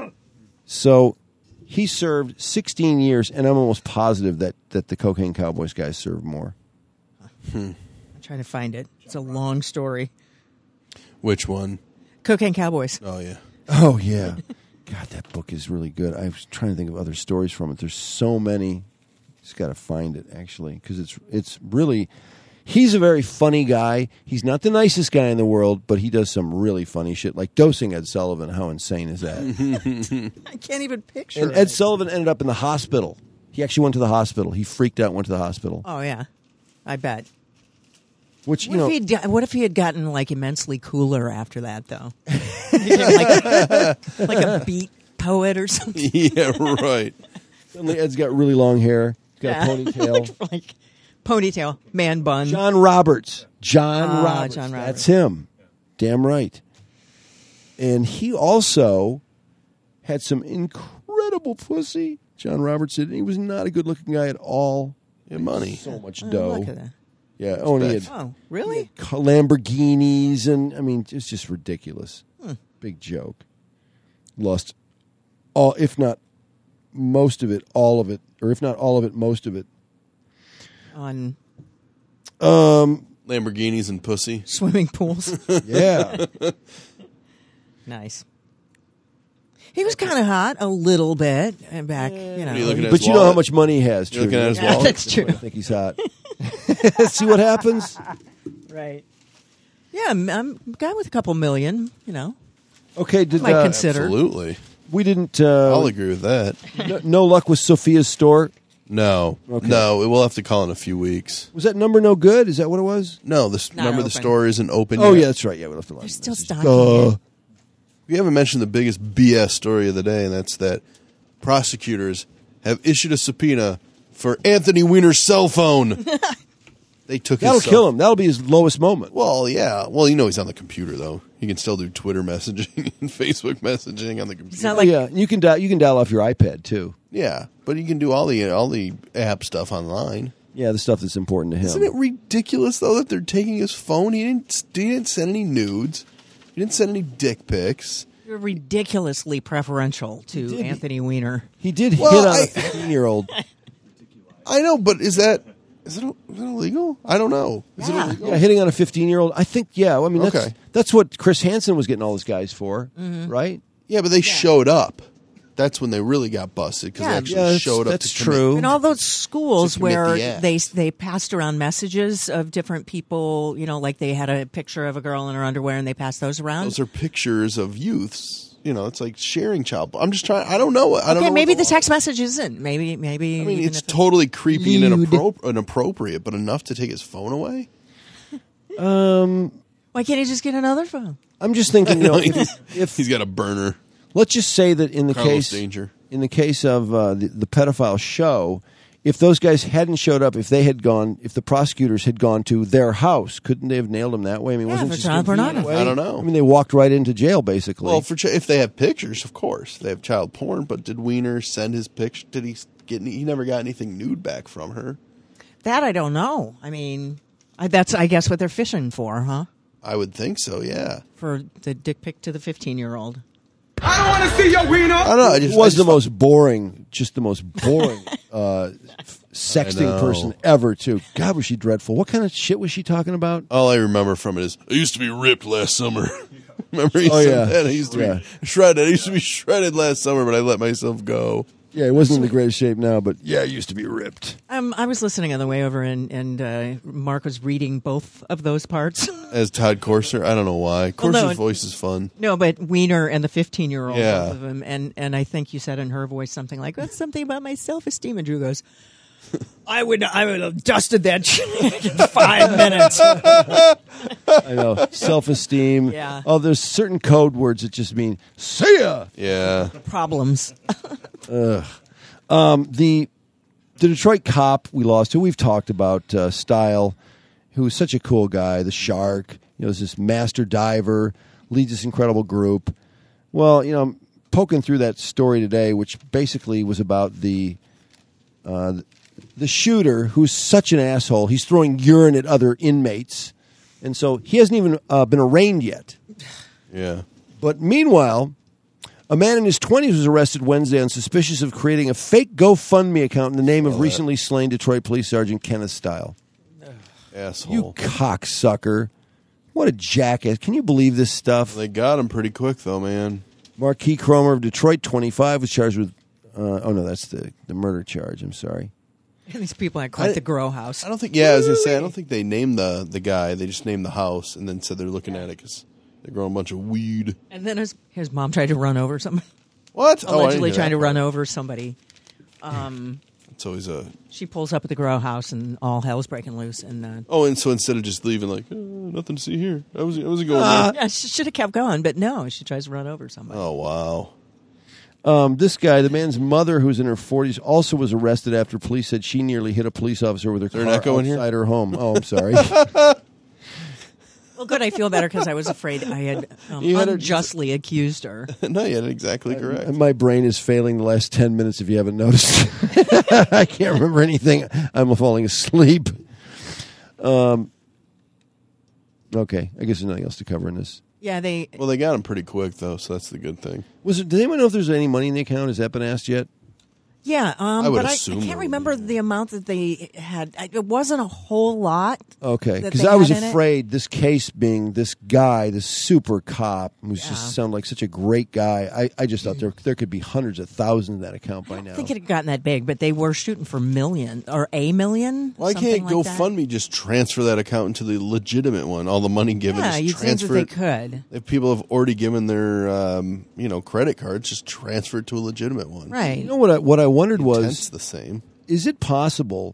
So he served sixteen years, and I'm almost positive that, that the Cocaine Cowboys guys served more. I'm trying to find it. It's a long story. Which one? Cocaine Cowboys. Oh yeah. Oh, yeah. God, that book is really good. I was trying to think of other stories from it. There's so many. Just got to find it, actually, because it's it's really... He's a very funny guy. He's not the nicest guy in the world, but he does some really funny shit, like dosing Ed Sullivan. How insane is that? I can't even picture And it. Ed Sullivan ended up in the hospital. He actually went to the hospital. He freaked out and went to the hospital. Oh, yeah. I bet. Which, you What, know... if he'd, got- what if he had gotten, like, immensely cooler after that, though? like, like a beat poet or something? Yeah, right. Suddenly Ed's got really long hair. He's got Yeah. a ponytail. like, ponytail, man bun. John Roberts. John Ah, Roberts. John Roberts. That's him. Damn right. And he also had some incredible pussy. John Roberts did. He was not a good-looking guy at all. Yeah, money. So much Oh, dough. look at that. Yeah. Oh, and he had Oh, really? Lamborghinis, and I mean, it's just ridiculous. Big joke. Lost all, if not most of it, all of it, or if not all of it, most of it. On Um. Lamborghinis and pussy. swimming pools. Yeah. Nice. He was kind of hot a little bit and back, you know. Are you looking at But his you know how wallet? much money he has. You're looking Trudy. at his Yeah, wallet? that's true. I think he's hot. See what happens? Right. Yeah, I'm I'm a guy with a couple million, you know. Okay, did Might uh, consider. Absolutely. we didn't uh, I'll agree with that. no, no luck with Sophia's store? No. Okay. No, we'll have to call in a few weeks. Was that number no good? Is that what it was? No, this Not remember the open. store isn't open Oh yet. yeah, that's right. Yeah, we left a lot. They're of still messages. stocking Uh, it. We haven't mentioned the biggest B S story of the day, and that's that prosecutors have issued a subpoena for Anthony Weiner's cell phone. They took That'll his cell- kill him. That'll be his lowest moment. Well, yeah. Well, you know he's on the computer though. He can still do Twitter messaging and Facebook messaging on the computer. It's not Oh, like yeah, you can dial, you can dial off your iPad too. yeah, but you can do all the all the app stuff online. Yeah, the stuff that's important to him. Isn't it ridiculous though that they're taking his phone? He didn't. He didn't send any nudes. He didn't send any dick pics. you're ridiculously preferential to did. Anthony Weiner. He did Well, hit on I- a fifteen-year-old. I know, but is that is it, is it illegal? I don't know. Is Yeah. it illegal? Yeah, hitting on a fifteen-year-old. I think. Yeah, I mean that's Okay. that's what Chris Hansen was getting all his guys for, Mm-hmm. right? Yeah, but they showed up. That's when they really got busted because Yeah. they actually Yeah, that's- showed up. that's to commit- true. In all those schools To commit where the act. they they passed around messages of different people, you know, like they had a picture of a girl in her underwear and they passed those around. Those are pictures of youths. You know, it's like sharing child. I'm just trying. I don't know. I don't okay, know maybe what the law- text message isn't. Maybe maybe. I mean, even it's if totally creepy and Lewd. inappro- inappropriate, but enough to take his phone away. Why can't he just get another phone? I'm just thinking, you know, if, he's, if he's got a burner. let's just say that in the Carlos case Danger. in the case of uh, the, the pedophile show, if those guys hadn't showed up, if they had gone, if the prosecutors had gone to their house, couldn't they have nailed them that way? I mean, Yeah, wasn't for it just child convenient pornography. way? I don't know. I mean, they walked right into jail, basically. Well, for ch- if they have pictures, of course they have child porn. But did Wiener send his picture? Did he get? Any, he never got anything nude back from her. That I don't know. I mean, I, that's I guess what they're fishing for, huh? I would think so. Yeah. For the dick pic to the fifteen-year-old. I don't want to see your wiener. I don't know. I It just was I the just most boring, just the most boring uh, f- I sexting know. person ever, too. God, was she dreadful. What kind of shit was she talking about? All I remember from it is I used to be ripped last summer. Remember he Oh, said yeah. that? I used to Yeah. be shredded. I used to be shredded last summer, but I let myself go. Yeah, he wasn't in the greatest shape now, but yeah, he used to be ripped. Um, I was listening on the way over, and and uh, Mark was reading both of those parts. As Todd Corser, I don't know why. Well, Corser's no, it- voice is fun. No, but Wiener and the fifteen-year-old, Yeah. both of them, and and I think you said in her voice something like, "That's something about my self-esteem." And Drew goes, "I would, I would have dusted that shit in five minutes." I know. Self-esteem. Yeah. Oh, there's certain code words that just mean, see ya! Yeah. Problems. Um, the the Detroit cop we lost, who we've talked about, uh, Style, who was such a cool guy, the Shark, you know, is this master diver, leads this incredible group. Well, you know, I'm poking through that story today, which basically was about the uh, the shooter, who's such an asshole, he's throwing urine at other inmates. And so he hasn't even uh, been arraigned yet. Yeah. But meanwhile, a man in his twenties was arrested Wednesday on suspicion of creating a fake GoFundMe account in the name of Oh, recently slain Detroit Police Sergeant Kenneth Stile. Asshole. You cocksucker. What a jackass. Can you believe this stuff? They got him pretty quick, though, man. Marquis Cromer of Detroit, twenty-five, was charged with... Uh, oh, no, that's the, the murder charge. I'm sorry. And these people at quite I- the grow house. I don't think, yeah, I was going to say, I don't think they named the, the guy. They just named the house and then said they're looking at it because they're growing a bunch of weed. And then his, his mom tried to run over somebody. What? Oh, I didn't Allegedly hear trying that to part. run over somebody. Um, It's always a... she pulls up at the grow house and all hell's breaking loose. And uh, Oh, and so instead of just leaving, like, oh, nothing to see here. I was, I was going Ah. there. yeah, she should have kept going, but no, she tries to run over somebody. Oh, wow. Um, this guy, the man's mother, who's in her forties, also was arrested after police said she nearly hit a police officer with her there car an echo in outside here? her home. Oh, I'm sorry. Well, good. I feel better because I was afraid I had, um, You had her- unjustly accused her. No, you had it exactly correct. My brain is failing the last ten minutes, if you haven't noticed. I can't remember anything. I'm falling asleep. Um, okay, I guess there's nothing else to cover in this. Yeah, they. Well, they got him pretty quick, though, so that's the good thing. Was it, does anyone know if there's any money in the account? Has that been asked yet? Yeah, um, I would but I, I assume there can't would remember be. the amount that they had. I- It wasn't a whole lot. Okay, that because they I was had in it. afraid this case being this guy, this super cop, who Yeah. just sounded like such a great guy. I, I just thought there there could be hundreds of thousands in that account by now. I think it had gotten that big, but they were shooting for million or a million. Why something can't like that. GoFundMe just transfer that account into the legitimate one? All the money given Yeah, is you'd think that transfer they it. could. If people have already given their, um, you know, credit cards, just transfer it to a legitimate one. Right. You know what I what I wondered Intent's was, the same. is it possible?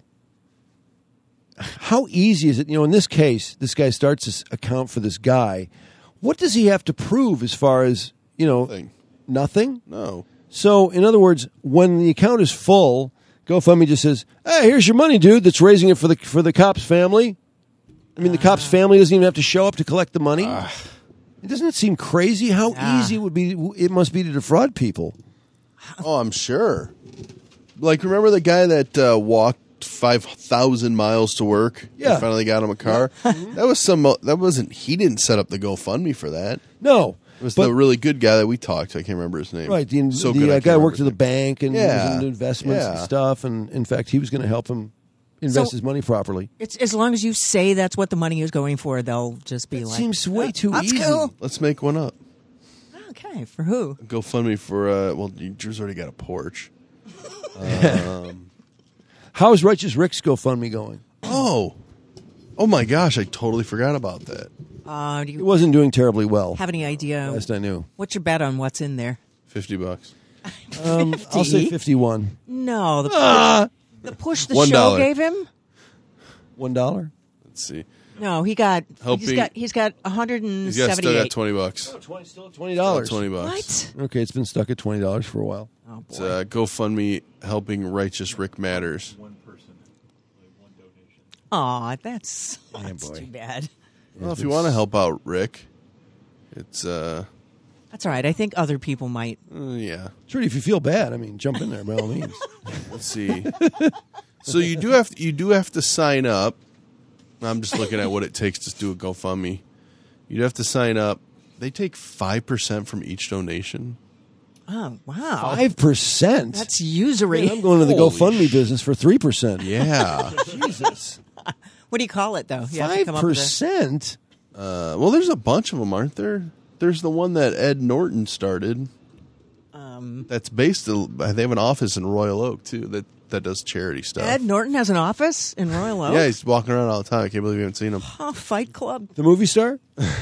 How easy is it? You know, in this case, this guy starts this account for this guy. What does he have to prove as far as, you know, Thing. nothing? No. So, in other words, when the account is full, GoFundMe just says, "Hey, here's your money, dude. That's raising it for the for the cop's family." I mean, the cop's family doesn't even have to show up to collect the money. Doesn't it seem crazy how Yeah. easy it would be? It must be to defraud people. Oh, I'm sure. Like, remember the guy that uh, walked five thousand miles to work? Yeah. And finally got him a car. That was some. That wasn't. He didn't set up the GoFundMe for that. No, It was but, the really good guy that we talked to. I can't remember his name. right. The, so the good, I uh, can't guy remember worked his at the name. bank and Yeah. was into investments and Yeah. stuff. And in fact, he was going to help him invest So- his money properly. It's as long as you say that's what the money is going for, they'll just be It like, seems way too that's easy. cool. Let's make one up. Okay, for who? GoFundMe for. Uh, well, Drew's already got a porch. Um, How's Righteous Rick's GoFundMe going? oh, oh my gosh! I totally forgot about that. Uh, do It you wasn't doing terribly well. have any idea? Last I knew. What's your bet on what's in there? Fifty bucks. Um, I'll say fifty? fifty-one. No, the, Ah! the push the One show dollar. gave him. One dollar. Let's see. No, he got. He's Helping- got. He's got one hundred and He's got still got seventy-eight. twenty bucks. Twenty still twenty dollars. Twenty bucks. What? Okay, it's been stuck at twenty dollars for a while. Oh boy. It's uh, GoFundMe helping Righteous Rick Matters. Aw, that's, that's boy. too bad. Well, if you want to help out Rick, it's uh, That's all right. I think other people might. uh yeah. Trudy, if you feel bad, I mean, jump in there by all means. Let's see. So you do have you do have to sign up. I'm just looking at what it takes to do a GoFundMe. You have to sign up. They take five percent from each donation. Oh wow, Five percent. that's usury. I'm going to the Holy GoFundMe sh- business for three percent. Yeah. Jesus, What do you call it though? You have to five come up with a- percent. Uh, well, there's a bunch of them, aren't there? There's the one that Ed Norton started. Um, That's based. They have an office in Royal Oak too. That that does charity stuff. Ed Norton has an office in Royal Oak. Yeah, he's walking around all the time. I can't believe you haven't seen him. Oh, Fight Club. The movie star.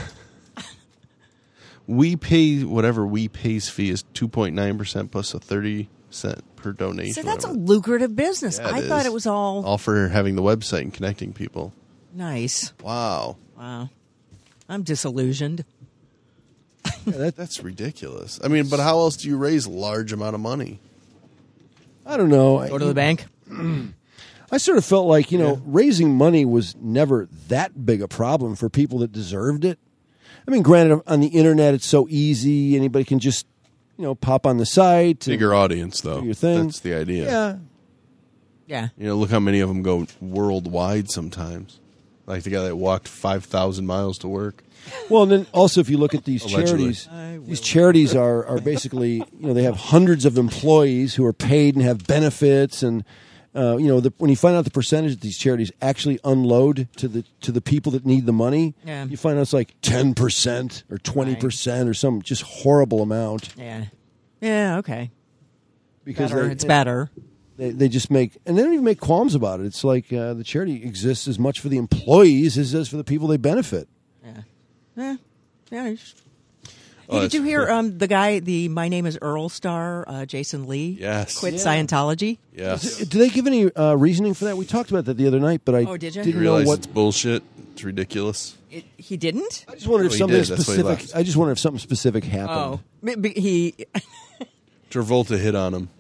We pay whatever we pays fee is two point nine percent plus a thirty cent per donation. So that's a whatever. lucrative business. Yeah, I it thought is. it was all all for having the website and connecting people. nice. Wow, Wow, I'm disillusioned. Yeah, that, that's ridiculous. I mean, but how else do you raise large amount of money? I don't know. Go to the bank. I sort of felt like, you know, raising money was never that big a problem for people that deserved it. I mean, granted, on the internet, it's so easy. Anybody can just, you know, pop on the site. and- Bigger audience, though. Do your thing. That's the idea. Yeah. Yeah. You know, look how many of them go worldwide sometimes. Like the guy that walked five thousand miles to work. Well, and then also if you look at these Allegedly. charities, these charities are, are basically, you know, they have hundreds of employees who are paid and have benefits, and uh, you know, the, when you find out the percentage that these charities actually unload to the to the people that need the money, Yeah. you find out it's like ten percent or twenty percent or some just horrible amount. Yeah. Yeah. Okay. Because Better. they- It's better. They, they just make, and they don't even make qualms about it. It's like uh, the charity exists as much for the employees as it does for the people they benefit. Yeah. Yeah. Yeah. you should- Oh, Hey, did you that's- hear um, the guy, the My Name is Earl star, uh, Jason Lee? Yes. Quit Yeah. Scientology? Yes. Do they give any uh, reasoning for that? We talked about that the other night, but I Oh, did you? You didn't know realize what. it's bullshit? It's ridiculous. It, he didn't? I just wondered if Oh, he something did. That's why he specific. left. I just wonder if something specific happened. Oh. B- b- He. Travolta hit on him.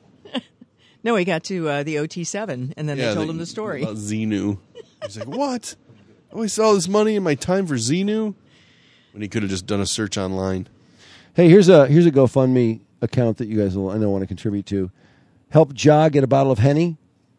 No, he got to uh, the O T seven, and then they told him the story. About Xenu. He's like, what? I wasted all this money and my time for Xenu? When he could have just done a search online. Hey, here's a here's a GoFundMe account that you guys will I know want to contribute to. Help Ja get a bottle of Henny.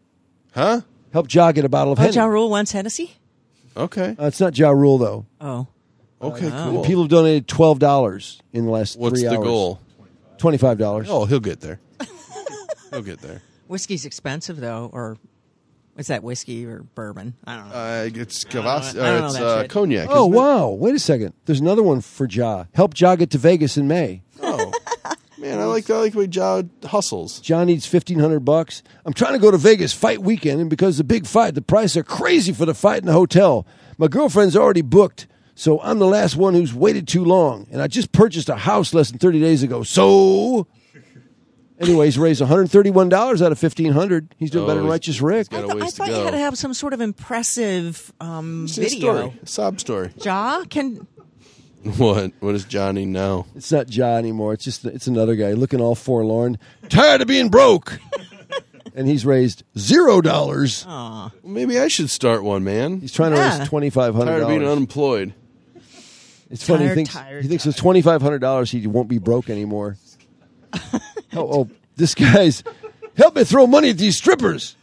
Huh? Help Ja get a bottle of Oh, Henny. Ja Rule wants Hennessy? Okay. Uh, it's not Ja Rule though. Oh. Okay, Oh. cool. People have donated twelve dollars in the last What's three the hours. goal? Twenty five dollars. Oh, he'll get there. He'll get there. Whiskey's expensive, though, or is that whiskey or bourbon? I don't know. Uh, it's I don't Kvass, know- I don't or know it's that uh, shit. cognac. Oh isn't it? wow! Wait a second. There's another one for Ja. Help Ja get to Vegas in May. Oh, man, I like I like the way Ja hustles. John needs fifteen hundred bucks. I'm trying to go to Vegas fight weekend, and because the big fight, the prices are crazy for the fight in the hotel. My girlfriend's already booked, so I'm the last one who's waited too long. And I just purchased a house less than thirty days ago. So, anyways, raised one hundred thirty-one dollars out of fifteen hundred. He's doing Oh, better than he's- Righteous Rick. got a I, th- I ways to thought you go. had to have some sort of impressive um, It's a video. story, a sob story. Ja can. What? What does Johnny know? It's not Ja anymore. It's just it's another guy looking all forlorn, tired of being broke, and he's raised zero dollars. Aw. Maybe I should start one, man. He's trying to Yeah. raise twenty five hundred Tired of being dollars. unemployed. It's funny. Tired, he thinks tired, he thinks with twenty five hundred dollars he won't be broke anymore. oh, oh, this guy's help me throw money at these strippers.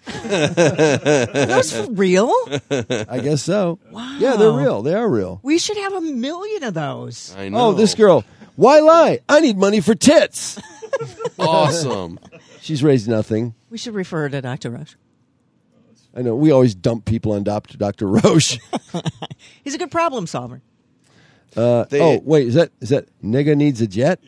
That's for real? I guess so. Wow. Yeah, they're real. They are real. We should have a million of those. I know. Oh, this girl. Why lie? I need money for tits. Awesome. She's raised nothing. We should refer to Doctor Rush. I know. We always dump people on Doctor Doctor Roche. He's a good problem solver. Uh, They- oh, wait. Is that is that nigga needs a jet?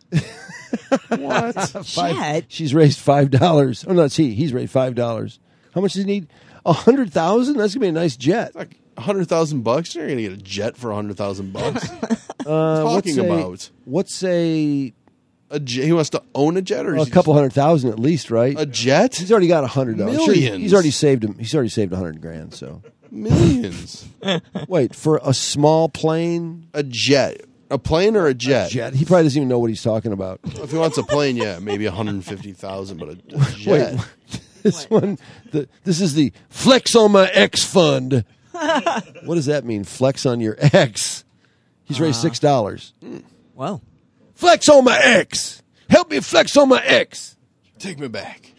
What? Five- Jet? She's raised five dollars. Oh no, it's he. He's raised five dollars. How much does he need? A hundred thousand. That's gonna be a nice jet. Like a hundred thousand bucks? You're gonna get a jet for a hundred thousand bucks. Uh, talking what's a- about? What's a A jet? He wants to own a jet, or well, is a he couple hundred thousand at least, right? just- a jet? He's already got a hundred dollars. Millions. He's already saved him. He's already saved a hundred grand. So Millions. wait for a small plane. A jet. A plane or a jet? Jet. He probably doesn't even know what he's talking about. If he wants a plane, yeah, maybe one hundred fifty thousand. But a, a jet. Wait, this one. The, this is the Flex on my X fund. What does that mean? Flex on your X. He's raised six dollars. Well, Flex on my X. Help me flex on my X. Take me back.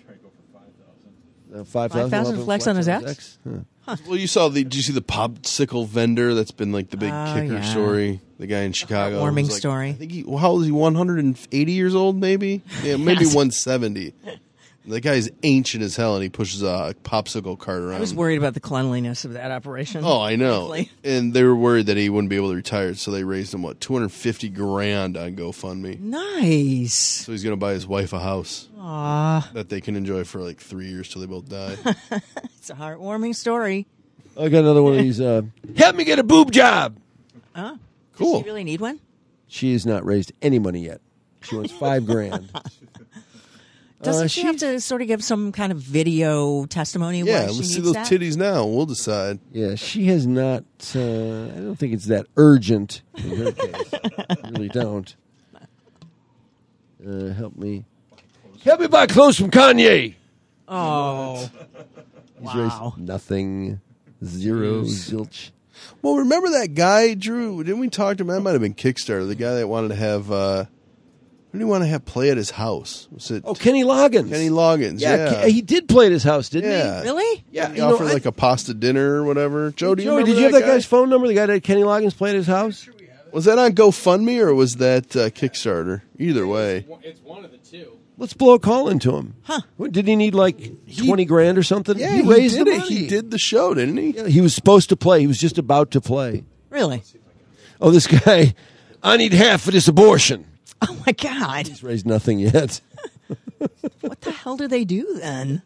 Uh, Five five thousand flex on his X? Huh. Well, you saw the. Did you see the popsicle vendor? That's been like the big Oh, kicker yeah. story. The guy in Chicago. Heartwarming was like- story. I think he. How old is he? One hundred and eighty years old, maybe. Yeah, maybe Yes. one seventy. The guy's ancient as hell, and he pushes a popsicle cart around. I was worried about the cleanliness of that operation. Oh, I know. frankly. And they were worried that he wouldn't be able to retire, so they raised him what two hundred fifty grand on GoFundMe. Nice. So he's gonna buy his wife a house Aw, that they can enjoy for like three years till they both die. it's a heartwarming story. I got another one of these. Uh, Help me get a boob job. Oh, Cool. Does he really need one? She has not raised any money yet. She wants five grand. Doesn't Uh, she, she- have to sort of give some kind of video testimony? Yeah, why she let's see needs those that? titties now. We'll decide. Yeah, she has not. Uh, I don't think it's that urgent in her case. I really don't. Uh, help me. Help me buy clothes from Kanye. Oh, He's wow. raised nothing. Zero. Zilch. Well, remember that guy, Drew? Didn't we talk to him? That might have been Kickstarter. The guy that wanted to have uh, Who do you want to have play at his house? Was it Oh, Kenny Loggins. Kenny Loggins? Yeah, Yeah, Ke- he did play at his house, didn't Yeah. he? Really? Yeah. He you know, offered I- like a pasta dinner or whatever. Joe, do you Joey, remember did you have that that guy? guy's phone number? The guy that Kenny Loggins played at his house? Was that on GoFundMe or was that uh, Kickstarter? Either way. It's one of the two. Let's blow a call into him. Huh? Did he need like twenty grand or something? Yeah, he he, raised did the it. money. He did the show, didn't he? Yeah, he was supposed to play. He was just about to play. Really? Oh, this guy, I need half for this abortion. Oh my God! He's raised nothing yet. What the hell do they do then?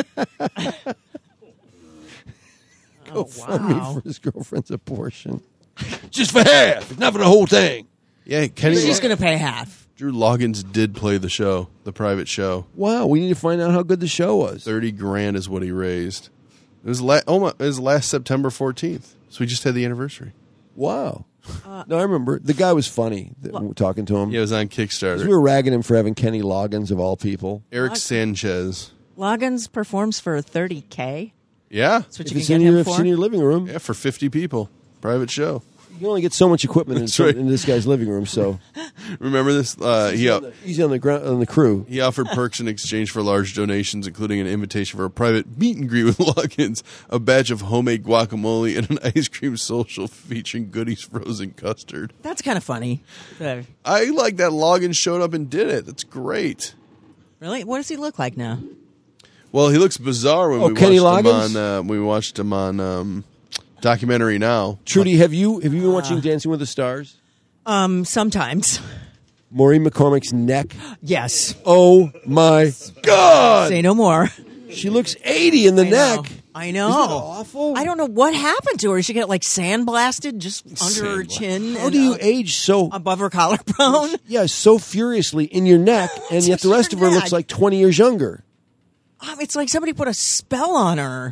Go Oh, fund me wow. for his girlfriend's abortion. Just for half, not for the whole thing. Yeah, Kenny. She's going to pay half. Drew Loggins did play the show, the private show. Wow, we need to find out how good the show was. Thirty grand is what he raised. It was la- oh my, it was last September fourteenth. So we just had the anniversary. Wow. No, I remember. The guy was funny. That we were talking to him. Yeah, it was on 'Cause Kickstarter. we were ragging him for having Kenny Loggins of all people. Eric Sanchez. Loggins performs for thirty K. Yeah, That's what If you it's can in get your, him if it's for. in your living room, yeah, for fifty people, private show. you can only get so much equipment in, That's some, right. in this guy's living room. So Remember this? Uh, he he's on the, he's on the ground on the crew. he offered perks in exchange for large donations, including an invitation for a private meet and greet with Loggins, a batch of homemade guacamole, and an ice cream social featuring Goodies frozen custard. That's kind of funny. Uh, I like that Loggins showed up and did it. That's great. really? What does he look like now? Well, he looks bizarre when Oh, we Kenny watched Loggins? him on. Uh, we watched him on um, documentary now. Trudy, have you have you been watching Dancing with the Stars? Um, sometimes. Maureen McCormick's neck. Yes. Oh my God! Say no more. She looks eighty in the I neck. know. I know. Isn't that awful? I don't know what happened to her. She get like sandblasted just under her chin. How and, do you uh, age so? above her collarbone? Yeah, so furiously in your neck, and yet the rest of her looks like twenty years younger. Um, it's like somebody put a spell on her.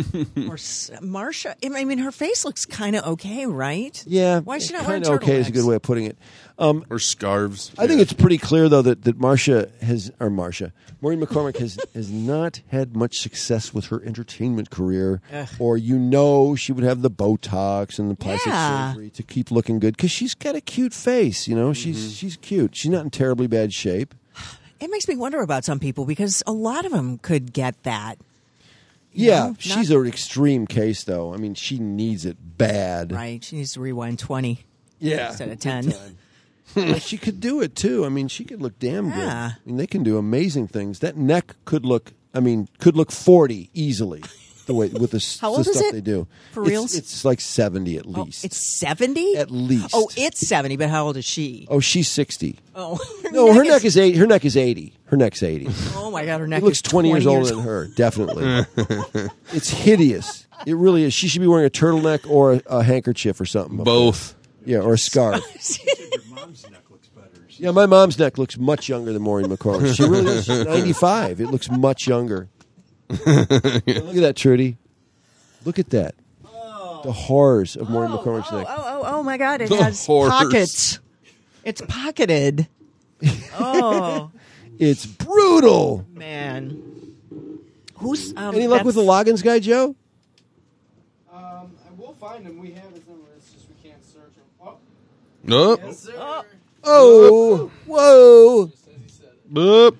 Or S- Marsha. I mean, her face looks kind of okay, right? Yeah, Why is she not wearing kind of okay is a turtlenecks? good way of putting it. Um, Or scarves. I think Yeah. it's pretty clear though that that Marsha has or Marsha Maureen McCormick has has not had much success with her entertainment career, Ugh. or you know she would have the Botox and the plastic Yeah. surgery to keep looking good because she's got a cute face. You know, she's she's cute. She's not in terribly bad shape. It makes me wonder about some people because a lot of them could get that. You Yeah, know, she's an extreme case though. I mean, she needs it bad. Right. She needs to rewind twenty Yeah, instead of ten. But she could do it too. I mean, she could look damn good. Yeah. I mean, they can do amazing things. That neck could look. I mean, could look forty easily. The way with the, s- How the old is stuff it? they do For It's- reals? It's, like seventy at Oh, least. it's seventy? At least. Oh, it's seventy, but how old is she? oh, she's sixty. Oh, No, her neck is eight. Her neck is eighty. Her neck's eighty. Oh, my God. Her neck It looks is twenty years older than old. her. Definitely. It's hideous. It really is. She should be wearing a turtleneck or a, a handkerchief or something. Both. Yeah, or a scarf. Yeah, my mom's neck looks much younger than Maureen McCormick. She really is. She's ninety-five. It looks much younger. Look at that, Trudy. Look at that. The horrors of Maureen McCormick's Oh, neck. oh, oh, oh, my God. It The has horrors. pockets. It's pocketed. Oh, It's brutal. man. Who's. Um, Any luck with the that's- Loggins guy, Joe? Um, I will find him. We have his number. It's just we can't search him. Oh, Nope. yes, sir. Oh, whoa. Boop.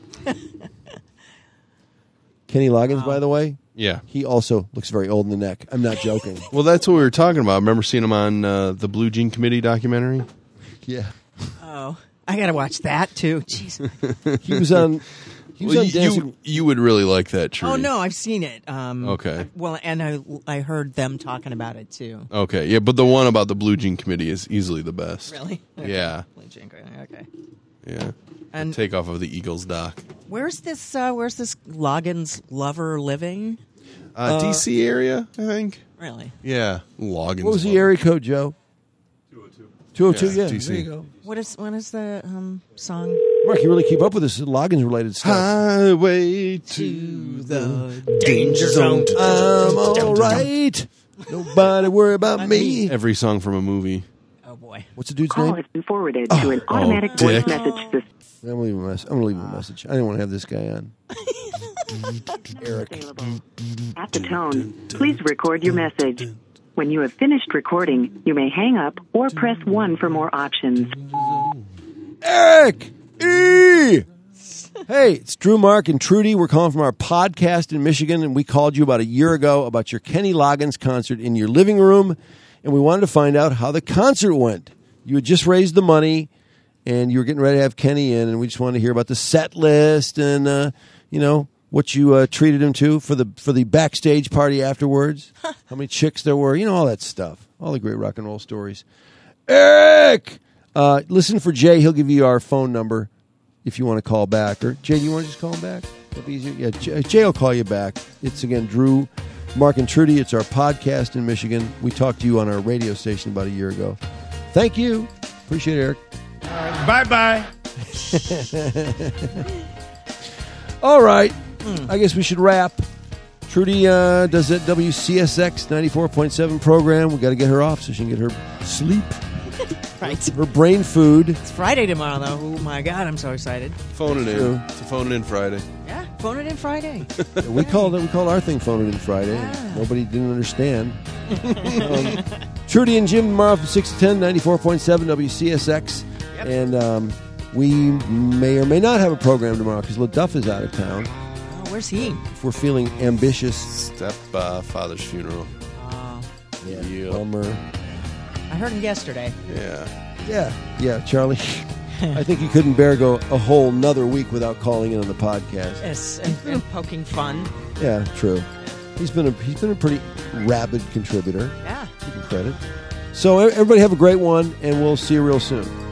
Kenny Loggins, by the way, Yeah. he also looks very old in the neck. I'm not joking. Well, that's what we were talking about. Remember seeing him on uh, the Blue Jean Committee documentary? Yeah. Oh, I got to watch that, too. Jeez. He was on. He was Well, on you, Dancing. you you would really like that, Trudy. Oh, no, I've seen it. Um, Okay. Well, and I, I heard them talking about it, too. Okay, yeah, but the one about the Blue Jean Committee is easily the best. Really? Yeah. Okay. Yeah. And Take off of the Eagles doc. where's this? Uh, where's this Loggins lover living? Uh, D C area, I think. Really? Yeah. Loggins. What was the area code, Joe? two oh two. two oh two, Yeah, yeah. D C. There you go. What is? What is the um, song? Mark, you really keep up with this Loggins-related stuff. Highway to the danger zone. I'm all right. Nobody worry about me. Every song from a movie. Oh boy. What's the dude's Call name? has been forwarded to an Oh, automatic oh, voice dick. message system. I'm gonna leave a message. I'm gonna leave him a message. I didn't want to have this guy on. Eric. Available. At the tone, please record your message. When you have finished recording, you may hang up or press one for more options. Eric! E! Hey, it's Drew, Mark, and Trudy. We're calling from our podcast in Michigan, and we called you about a year ago about your Kenny Loggins concert in your living room, and we wanted to find out how the concert went. You had just raised the money, and you were getting ready to have Kenny in, and we just wanted to hear about the set list and, uh, you know, what you uh, treated him to for the for the backstage party afterwards, how many chicks there were, you know, all that stuff, all the great rock and roll stories. Eric! Uh, listen for Jay. He'll give you our phone number if you want to call back. Or Jay, do you want to just call him back? That'd be easier. Yeah, Jay, Jay will call you back. It's, again, Drew, Mark, and Trudy. It's our podcast in Michigan. We talked to you on our radio station about a year ago. Thank you. Appreciate it, Eric. Bye-bye. All right. Mm. I guess we should wrap. Trudy uh, does that W C S X ninety-four point seven program. We got to get her off so she can get her sleep. Right. Her brain food. It's Friday tomorrow, though. Oh, my God. I'm so excited. Phone it in. It's a phone it in Friday. Yeah, phone it in Friday. Yeah, we called it. We called our thing phone it in Friday. Yeah. Nobody didn't understand. um, Trudy and Jim tomorrow from six to ten, ninety-four point seven W C S X. Yep. And um, we may or may not have a program tomorrow because LaDuff is out of town. Oh, where's he? If we're feeling ambitious. Step uh, father's funeral. Oh. Yeah. Yep. Bummer. I heard him yesterday. Yeah. Yeah. Yeah, Charlie. I think you couldn't bear go a whole another week without calling in on the podcast. Yes, and, and poking fun. Yeah, true. He's been a he's been a pretty rabid contributor. Yeah. Give him credit. So everybody have a great one, and we'll see you real soon.